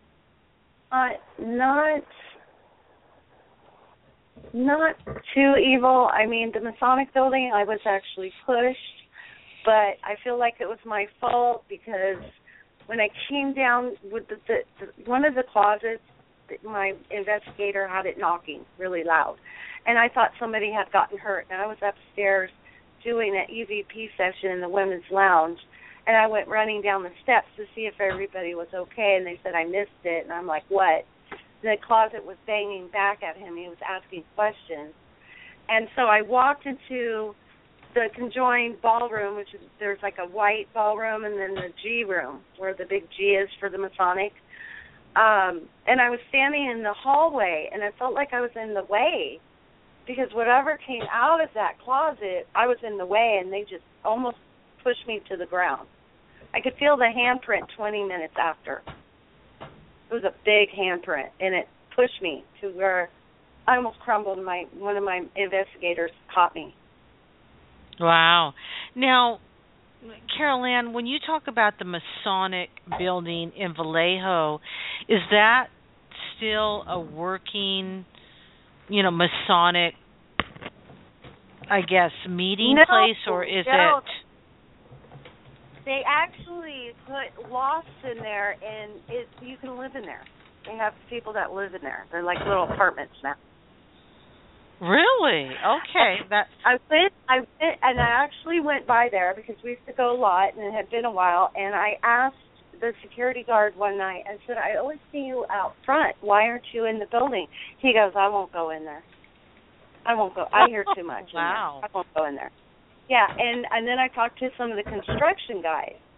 Not too evil. I mean, the Masonic Building, I was actually pushed, but I feel like it was my fault because when I came down with the one of the closets, my investigator had it knocking really loud, and I thought somebody had gotten hurt, and I was upstairs doing an EVP session in the women's lounge, and I went running down the steps to see if everybody was okay, and they said I missed it, and I'm like, what? The closet was banging back at him. He was asking questions. And so I walked into the conjoined ballroom, which is, there's like a white ballroom and then the G room, where the big G is for the Masonic. And I was standing in the hallway, and I felt like I was in the way, because whatever came out of that closet, I was in the way, and they just almost pushed me to the ground. I could feel the handprint 20 minutes after. It was a big handprint, and it pushed me to where I almost crumbled. One of my investigators caught me. Wow. Now, Carol Ann, when you talk about the Masonic Building in Vallejo, is that still a working, Masonic, I guess, meeting place, or is it? They actually put lofts in there, and you can live in there. They have people that live in there. They're like little apartments now. Really? Okay. I went, and I actually went by there because we used to go a lot, and it had been a while. And I asked the security guard one night. I said, "I always see you out front. Why aren't you in the building?" He goes, "I won't go in there. I won't go. I hear too much. Wow. I won't go in there." Yeah, and then I talked to some of the construction guys,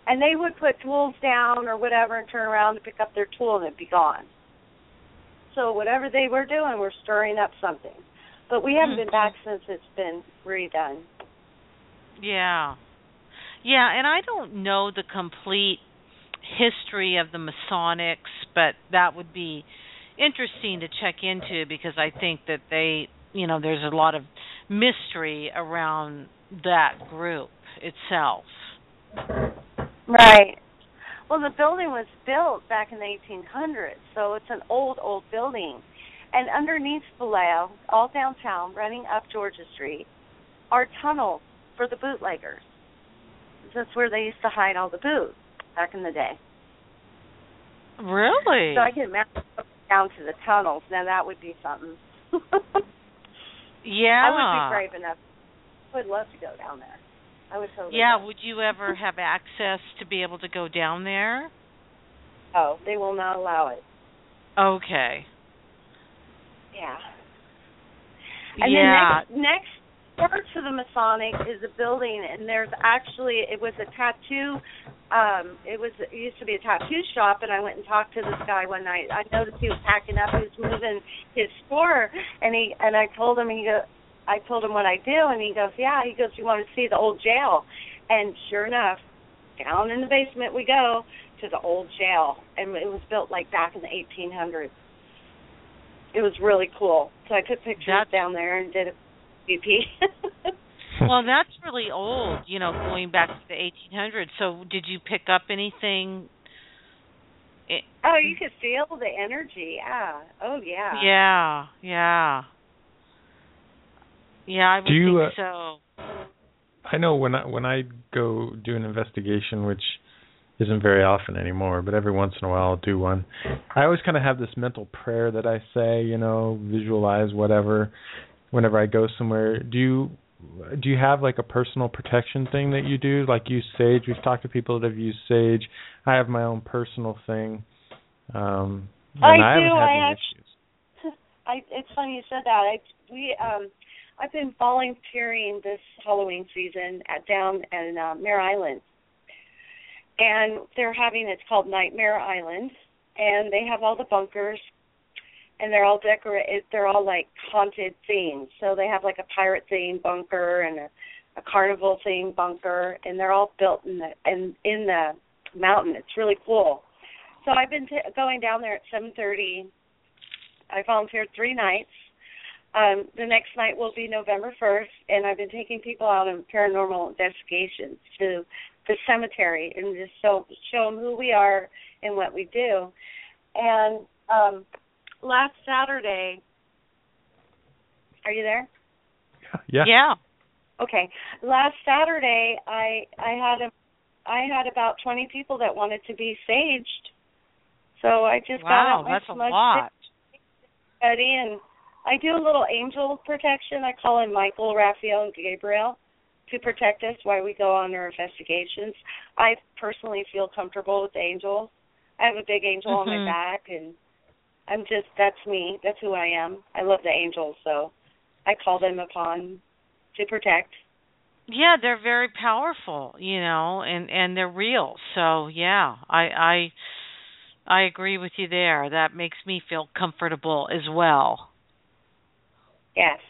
And they would put tools down or whatever and turn around to pick up their tool and it'd be gone. So whatever they were doing, we're stirring up something. But we haven't been back since it's been redone. Yeah. Yeah, and I don't know the complete history of the Masonics, but that would be interesting to check into because I think that there's a lot of mystery around that group itself. Right. Well, the building was built back in the 1800s, so it's an old building. And underneath Vallejo, all downtown, running up Georgia Street, are tunnels for the bootleggers. That's where they used to hide all the booze back in the day. Really? So I can imagine down to the tunnels. Now that would be something. Yeah. I would be brave enough. I would love to go down there. I would totally. Yeah, go. would you ever have access to be able to go down there? Oh, they will not allow it. Okay. Yeah. And then next door to the Masonic is a building, and there's actually, it was a tattoo, it used to be a tattoo shop, and I went and talked to this guy one night. I noticed he was packing up, he was moving his store, and I told him, I told him what I do, and he goes, yeah, you want to see the old jail? And sure enough, down in the basement we go to the old jail, and it was built like back in the 1800s. It was really cool. So I took pictures down there and did a VP. Well, that's really old, going back to the 1800s. So did you pick up anything? Oh, you could feel the energy, yeah. Oh, yeah. Yeah, yeah. Yeah, I would think so. I know when I go do an investigation, which isn't very often anymore, but every once in a while I'll do one. I always kind of have this mental prayer that I say, visualize whatever, whenever I go somewhere. Do you have like a personal protection thing that you do, like use sage? We've talked to people that have used sage. I have my own personal thing. I do. Issues. It's funny you said that. I've been volunteering this Halloween season down in Mare Island. And they're having, it's called Nightmare Island, and they have all the bunkers, and they're all decorated, they're all like haunted themes. So they have like a pirate themed bunker and a carnival themed bunker, and they're all built in the mountain. It's really cool. So I've been going down there at 7:30. I volunteered 3 nights. The next night will be November 1st, and I've been taking people out on paranormal investigations to the cemetery and just show them who we are and what we do. And last Saturday, are you there? Yeah. Yeah. Okay. Last Saturday, I had about 20 people that wanted to be saged. So I just got out my that's a lot. Buddy, and I do a little angel protection. I call in Michael, Raphael, and Gabriel to protect us while we go on our investigations. I personally feel comfortable with angels. I have a big angel on my back, and that's me. That's who I am. I love the angels, so I call them upon to protect. Yeah, they're very powerful, and they're real. So, yeah, I agree with you there. That makes me feel comfortable as well. Yes.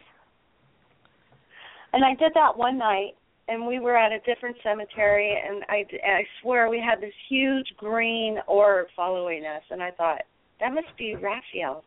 And I did that one night, and we were at a different cemetery, and I swear we had this huge green orb following us, and I thought, that must be Raphael.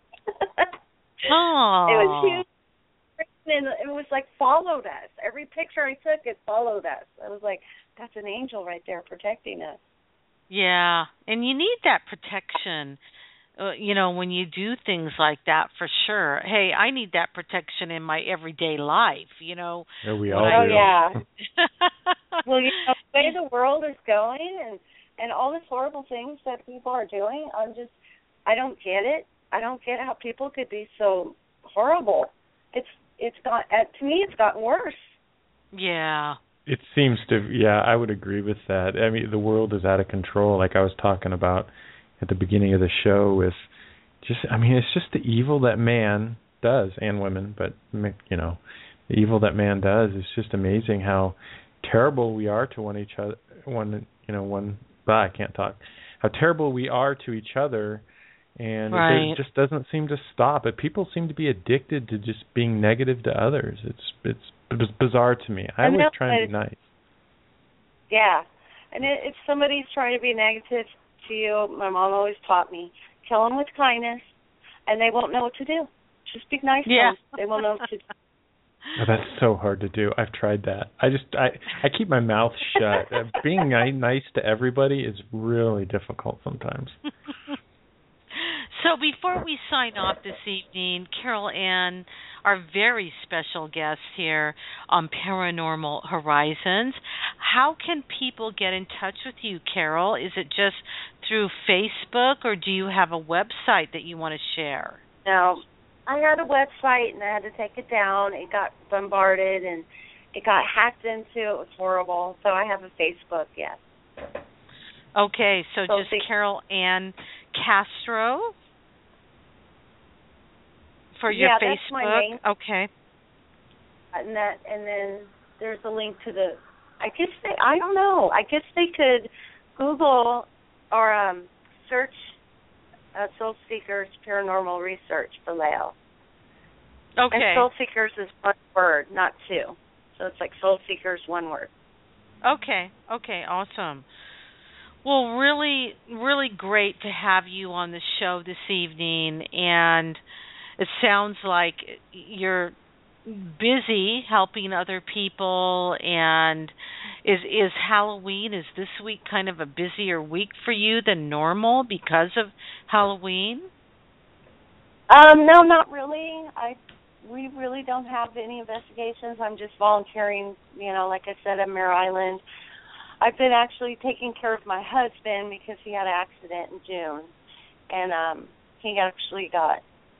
Oh. It was huge, and it was like followed us. Every picture I took, it followed us. I was like, that's an angel right there protecting us. Yeah, and you need that protection. When you do things like that, for sure. Hey, I need that protection in my everyday life, Yeah, we all do. do. Yeah. Well, the way the world is going and all these horrible things that people are doing, I don't get it. I don't get how people could be so horrible. It's gotten worse. Yeah. It seems to, I would agree with that. I mean, the world is out of control, like I was talking about at the beginning of the show with it's just the evil that man does, and women, but, the evil that man does. It's just amazing how terrible we are to one I can't talk. How terrible we are to each other, and it just doesn't seem to stop. But people seem to be addicted to just being negative to others. It's bizarre to me. I always try and be nice. Yeah, and if somebody's trying to be negative to you, my mom always taught me, kill them with kindness, and they won't know what to do. Just be nice to them. They won't know what to do. Oh, that's so hard to do. I've tried that. I keep my mouth shut. Being nice to everybody is really difficult sometimes. So before we sign off this evening, Carol Ann, our very special guest here on Paranormal Horizons, how can people get in touch with you, Carol? Is it just through Facebook, or do you have a website that you want to share? No. I had a website, and I had to take it down. It got bombarded, and it got hacked into. It was horrible. So I have a Facebook, yes. Okay, so just Carol Ann Castro for your Facebook? That's my name. Okay. And then there's a link to the, I don't know. I guess they could Google or search Soul Seekers Paranormal Research below. Okay. And Soul Seekers is one word, not two. So it's like Soul Seekers, one word. Okay, awesome. Well, really, really great to have you on the show this evening, and it sounds like you're busy helping other people, and is Halloween, is this week kind of a busier week for you than normal because of Halloween? No, not really. We really don't have any investigations. I'm just volunteering, like I said, at Mare Island. I've been actually taking care of my husband because he had an accident in June, and he actually got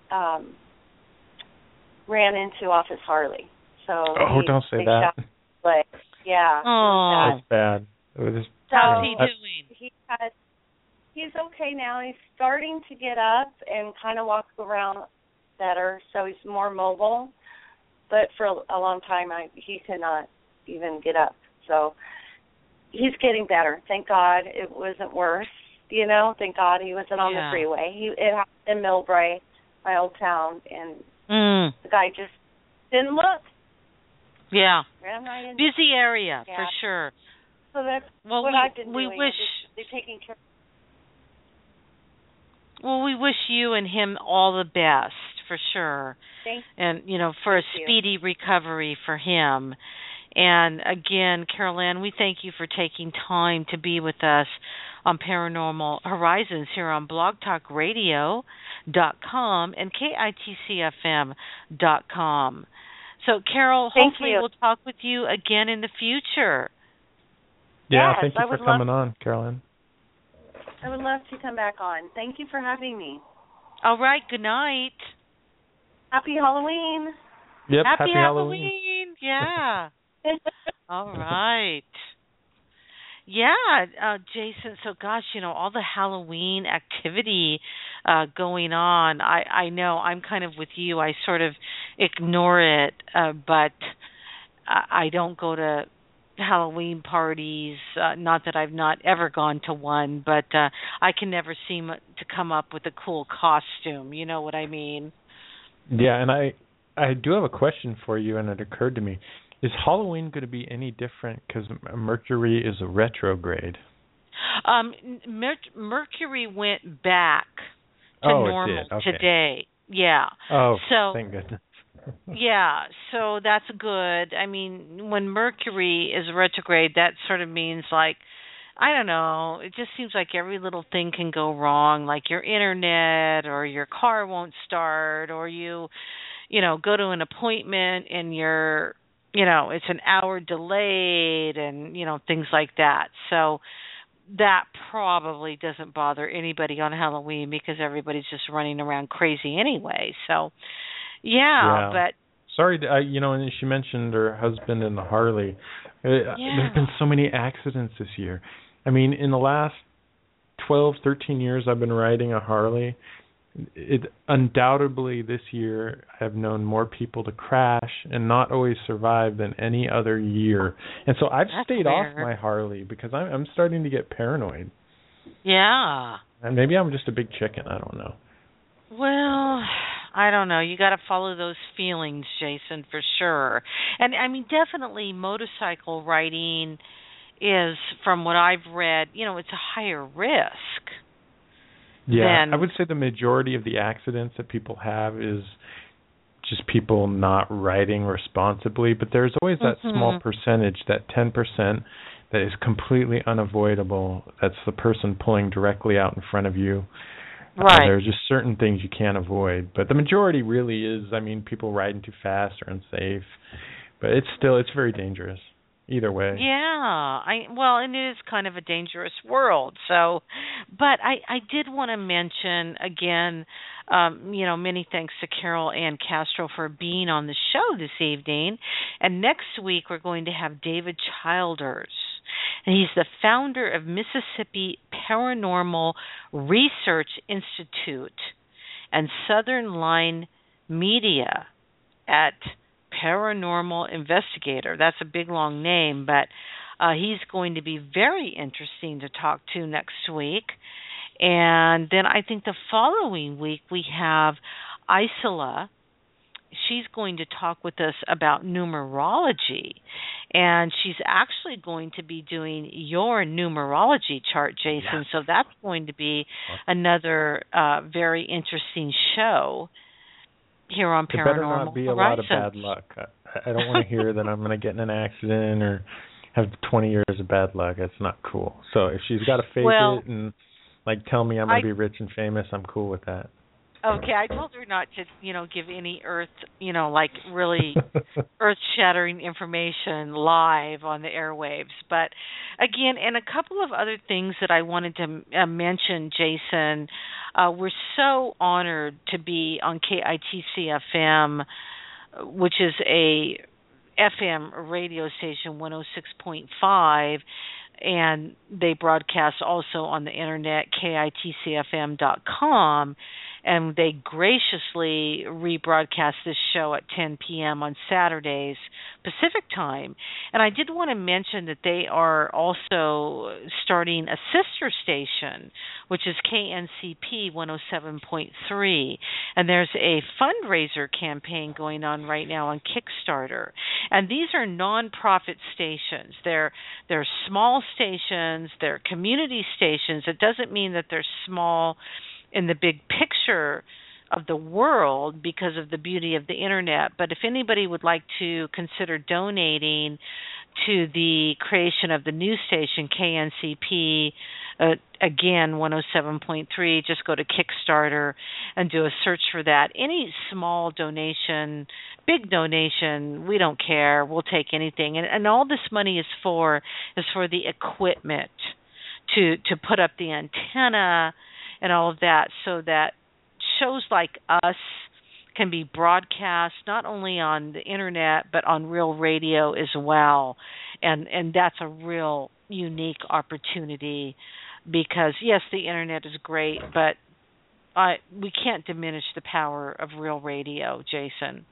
ran into off his Harley. So don't say that. Yeah. Oh, that's bad. How's he doing? He's okay now. He's starting to get up and kind of walk around better, so he's more mobile. But for a long time, he could not even get up. So he's getting better. Thank God it wasn't worse. Thank God he wasn't on the freeway. It happened in Millbrae, my old town, and the guy just didn't look. Yeah. Ran right in. Busy area, for sure. So that's what I've been doing. They're taking care. Well, we wish you and him all the best, for sure. And, for a speedy recovery for him. And, again, Carol Ann, we thank you for taking time to be with us on Paranormal Horizons here on blogtalkradio.com and KITCFM.com. So, Carol, hopefully we'll talk with you again in the future. Yeah, thank you for coming on, Carol Ann. I would love to come back on. Thank you for having me. All right, good night. Happy Halloween. Yep, happy Halloween. Yeah. All right. Yeah, Jason, so gosh, all the Halloween activity going on, I know I'm kind of with you. I sort of ignore it, but I don't go to Halloween parties, not that I've not ever gone to one, but I can never seem to come up with a cool costume, you know what I mean? Yeah, and I do have a question for you, and it occurred to me. Is Halloween going to be any different because Mercury is a retrograde? Mercury went back to normal today. Yeah. Oh, so, thank goodness. Yeah, so that's good. I mean, when Mercury is retrograde, that sort of means I don't know, it just seems like every little thing can go wrong, like your internet or your car won't start, or you go to an appointment and it's an hour delayed and, things like that. So that probably doesn't bother anybody on Halloween because everybody's just running around crazy anyway. So, yeah. But sorry, and she mentioned her husband and the Harley. There's been so many accidents this year. I mean, in the last 12, 13 years I've been riding a Harley, undoubtedly this year I've known more people to crash and not always survive than any other year. And so I've stayed off my Harley because I'm starting to get paranoid. Yeah. And maybe I'm just a big chicken. I don't know. Well, I don't know. You got to follow those feelings, Jason, for sure. And I mean, definitely motorcycle riding is, from what I've read, it's a higher risk. Yeah, I would say the majority of the accidents that people have is just people not riding responsibly, but there's always that small percentage, that 10%, that is completely unavoidable. That's the person pulling directly out in front of you. Right. There's just certain things you can't avoid, but the majority really is, people riding too fast or unsafe, but it's very dangerous. Either way. Yeah, and it is kind of a dangerous world. So, but I did want to mention again, many thanks to Carol Ann Castro for being on the show this evening. And next week we're going to have David Childers, and he's the founder of Mississippi Paranormal Research Institute and Southern Line Media at Paranormal Investigator. That's a big, long name, but he's going to be very interesting to talk to next week. And then I think the following week we have Isola. She's going to talk with us about numerology. And she's actually going to be doing your numerology chart, Jason. Yes. So that's going to be another very interesting show here on Paranormal Horizons. It better not be a lot of bad luck. I don't want to hear that I'm going to get in an accident or have 20 years of bad luck. That's not cool. So if she's got to fake it and tell me I'm going to be rich and famous, I'm cool with that. Okay, I told her not to, give any really earth-shattering information live on the airwaves. But again, and a couple of other things that I wanted to mention, Jason. We're so honored to be on KITC FM, which is a FM radio station, 106.5, and they broadcast also on the internet, KITCFM.com. And they graciously rebroadcast this show at 10 p.m. on Saturdays, Pacific time. And I did want to mention that they are also starting a sister station, which is KNCP 107.3. And there's a fundraiser campaign going on right now on Kickstarter. And these are nonprofit stations. They're small stations. They're community stations. It doesn't mean that they're small in the big picture of the world because of the beauty of the internet. But if anybody would like to consider donating to the creation of the new station, KNCP, again, 107.3, just go to Kickstarter and do a search for that. Any small donation, big donation, we don't care. We'll take anything. And all this money is for the equipment to put up the antenna and all of that, so that shows like us can be broadcast not only on the internet but on Real Radio as well. And that's a real unique opportunity because, yes, the internet is great, but we can't diminish the power of Real Radio, Jason.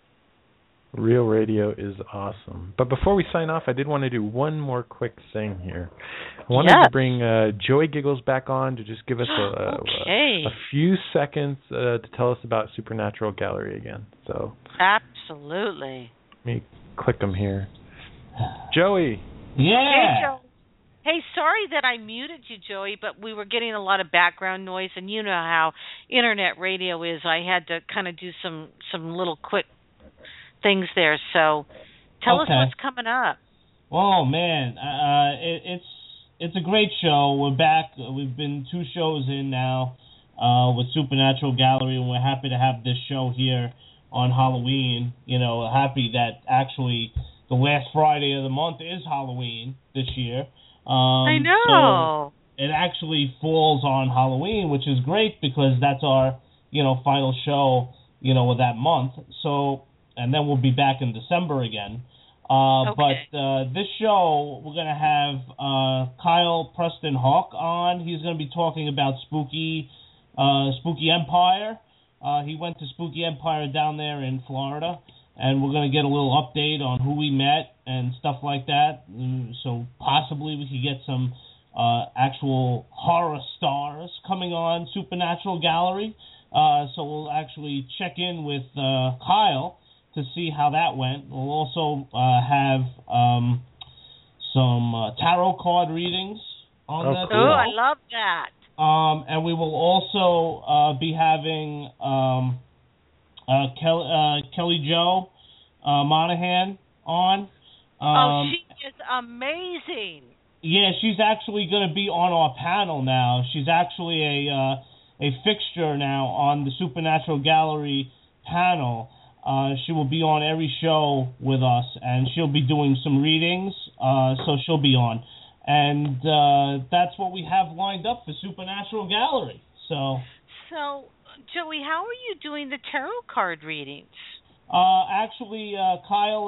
Real Radio is awesome. But before we sign off, I did want to do one more quick thing here. I wanted to bring Joey Giggles back on to just give us a few seconds to tell us about Supernatural Gallery again. So absolutely. Let me click him here. Joey. Yeah. Hey, sorry that I muted you, Joey, but we were getting a lot of background noise, and you know how internet radio is. I had to kind of do some little quick things there. So tell us what's coming up. Oh, man. It's a great show. We're back. We've been 2 shows in now with Supernatural Gallery, and we're happy to have this show here on Halloween. Happy that actually the last Friday of the month is Halloween this year. I know. So it actually falls on Halloween, which is great because that's our, final show, of that month. So, and then we'll be back in December again. But this show, we're going to have Kyle Preston Hawk on. He's going to be talking about spooky Spooky Empire. He went to Spooky Empire down there in Florida, and we're going to get a little update on who we met and stuff like that. So possibly we could get some actual horror stars coming on Supernatural Gallery. So we'll actually check in with Kyle to see how that went. We'll also have some tarot card readings on that. Oh, I love that. And we will also be having Kelly Jo Monahan on. She is amazing. Yeah, she's actually going to be on our panel now. She's actually a fixture now on the Supernatural Gallery panel. She will be on every show with us, and she'll be doing some readings, so she'll be on. And that's what we have lined up for Supernatural Gallery. So, Joey, how are you doing the tarot card readings? Actually, Kyle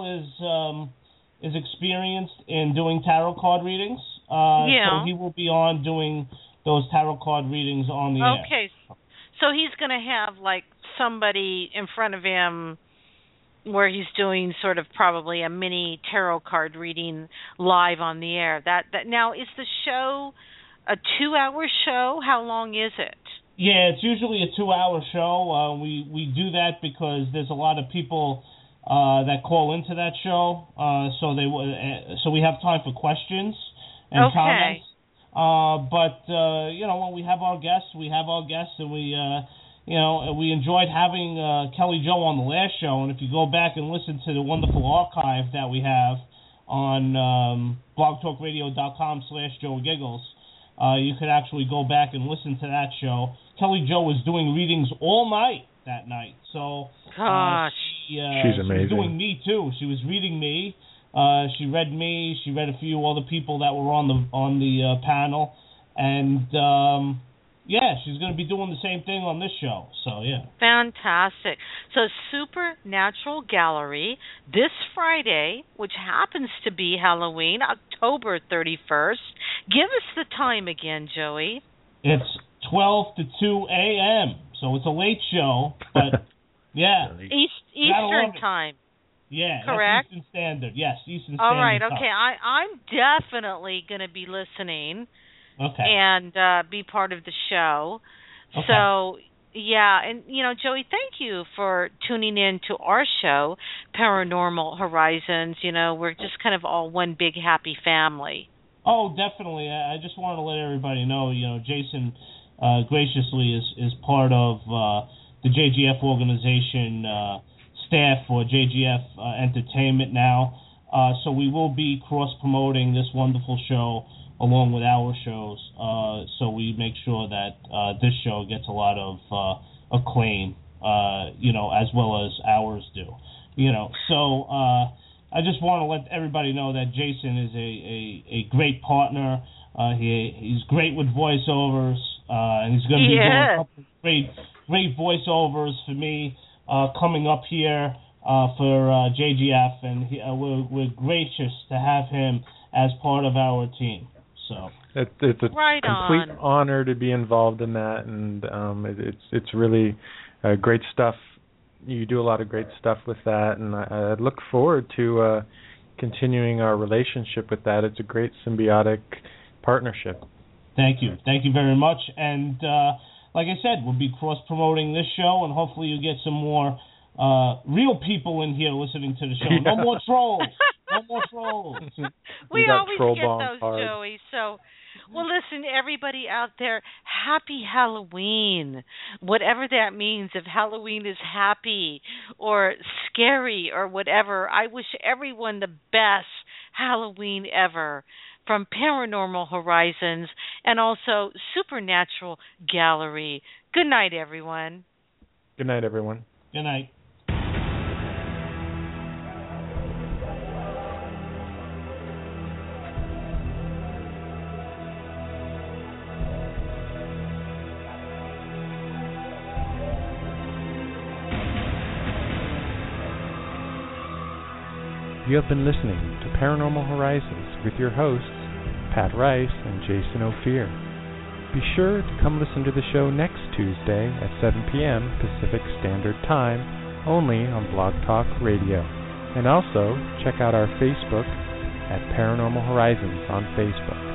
is experienced in doing tarot card readings. So he will be on doing those tarot card readings on the air. Okay, so he's going to have like somebody in front of him where he's doing sort of probably a mini tarot card reading live on the air. That now, is the show a 2-hour show? How long is it? Yeah, it's usually a 2-hour show. We do that because there's a lot of people that call into that show, so we have time for questions and comments. But when we have our guests, and we enjoyed having Kelly Jo on the last show. And if you go back and listen to the wonderful archive that we have on blogtalkradio.com/JoeGiggles, you could actually go back and listen to that show. Kelly Jo was doing readings all night that night. So she's amazing. She was doing me too. She was reading me. She read me. She read a few other people that were on the panel, and she's going to be doing the same thing on this show. So yeah, fantastic. So Supernatural Gallery this Friday, which happens to be Halloween, October 31st. Give us the time again, Joey. It's 12 to 2 a.m. So it's a late show, but yeah, Eastern time. Yeah, correct. Eastern Standard. Yes, Eastern Standard. All right. Okay. I'm definitely going to be listening. Okay. And be part of the show. Okay. So yeah, and Joey, thank you for tuning in to our show, Paranormal Horizons. We're just kind of all one big happy family. Oh, definitely. I just wanted to let everybody know. Jason graciously is part of the JGF organization staff for JGF Entertainment now. So we will be cross-promoting this wonderful show along with our shows. So we make sure that this show gets a lot of acclaim, as well as ours do. So I just want to let everybody know that Jason is a great partner. He's great with voiceovers, and he's going to be doing a couple of great voiceovers for me coming up here for JGF, and we're gracious to have him as part of our team. So it's a complete honor to be involved in that, and it's really great stuff. You do a lot of great stuff with that, and I look forward to continuing our relationship with that. It's a great symbiotic partnership. Thank you very much. And like I said, we'll be cross-promoting this show, and hopefully you'll get some more real people in here listening to the show. No more trolls. No more trolls. We always get those, Joey. So, well, listen, everybody out there, happy Halloween. Whatever that means, if Halloween is happy or scary or whatever, I wish everyone the best Halloween ever. From Paranormal Horizons and also Supernatural Gallery. Good night, everyone. Good night, everyone. Good night. You have been listening to Paranormal Horizons with your hosts, Pat Rice and Jason Ophir. Be sure to come listen to the show next Tuesday at 7 p.m. Pacific Standard Time, only on Blog Talk Radio. And also, check out our Facebook at Paranormal Horizons on Facebook.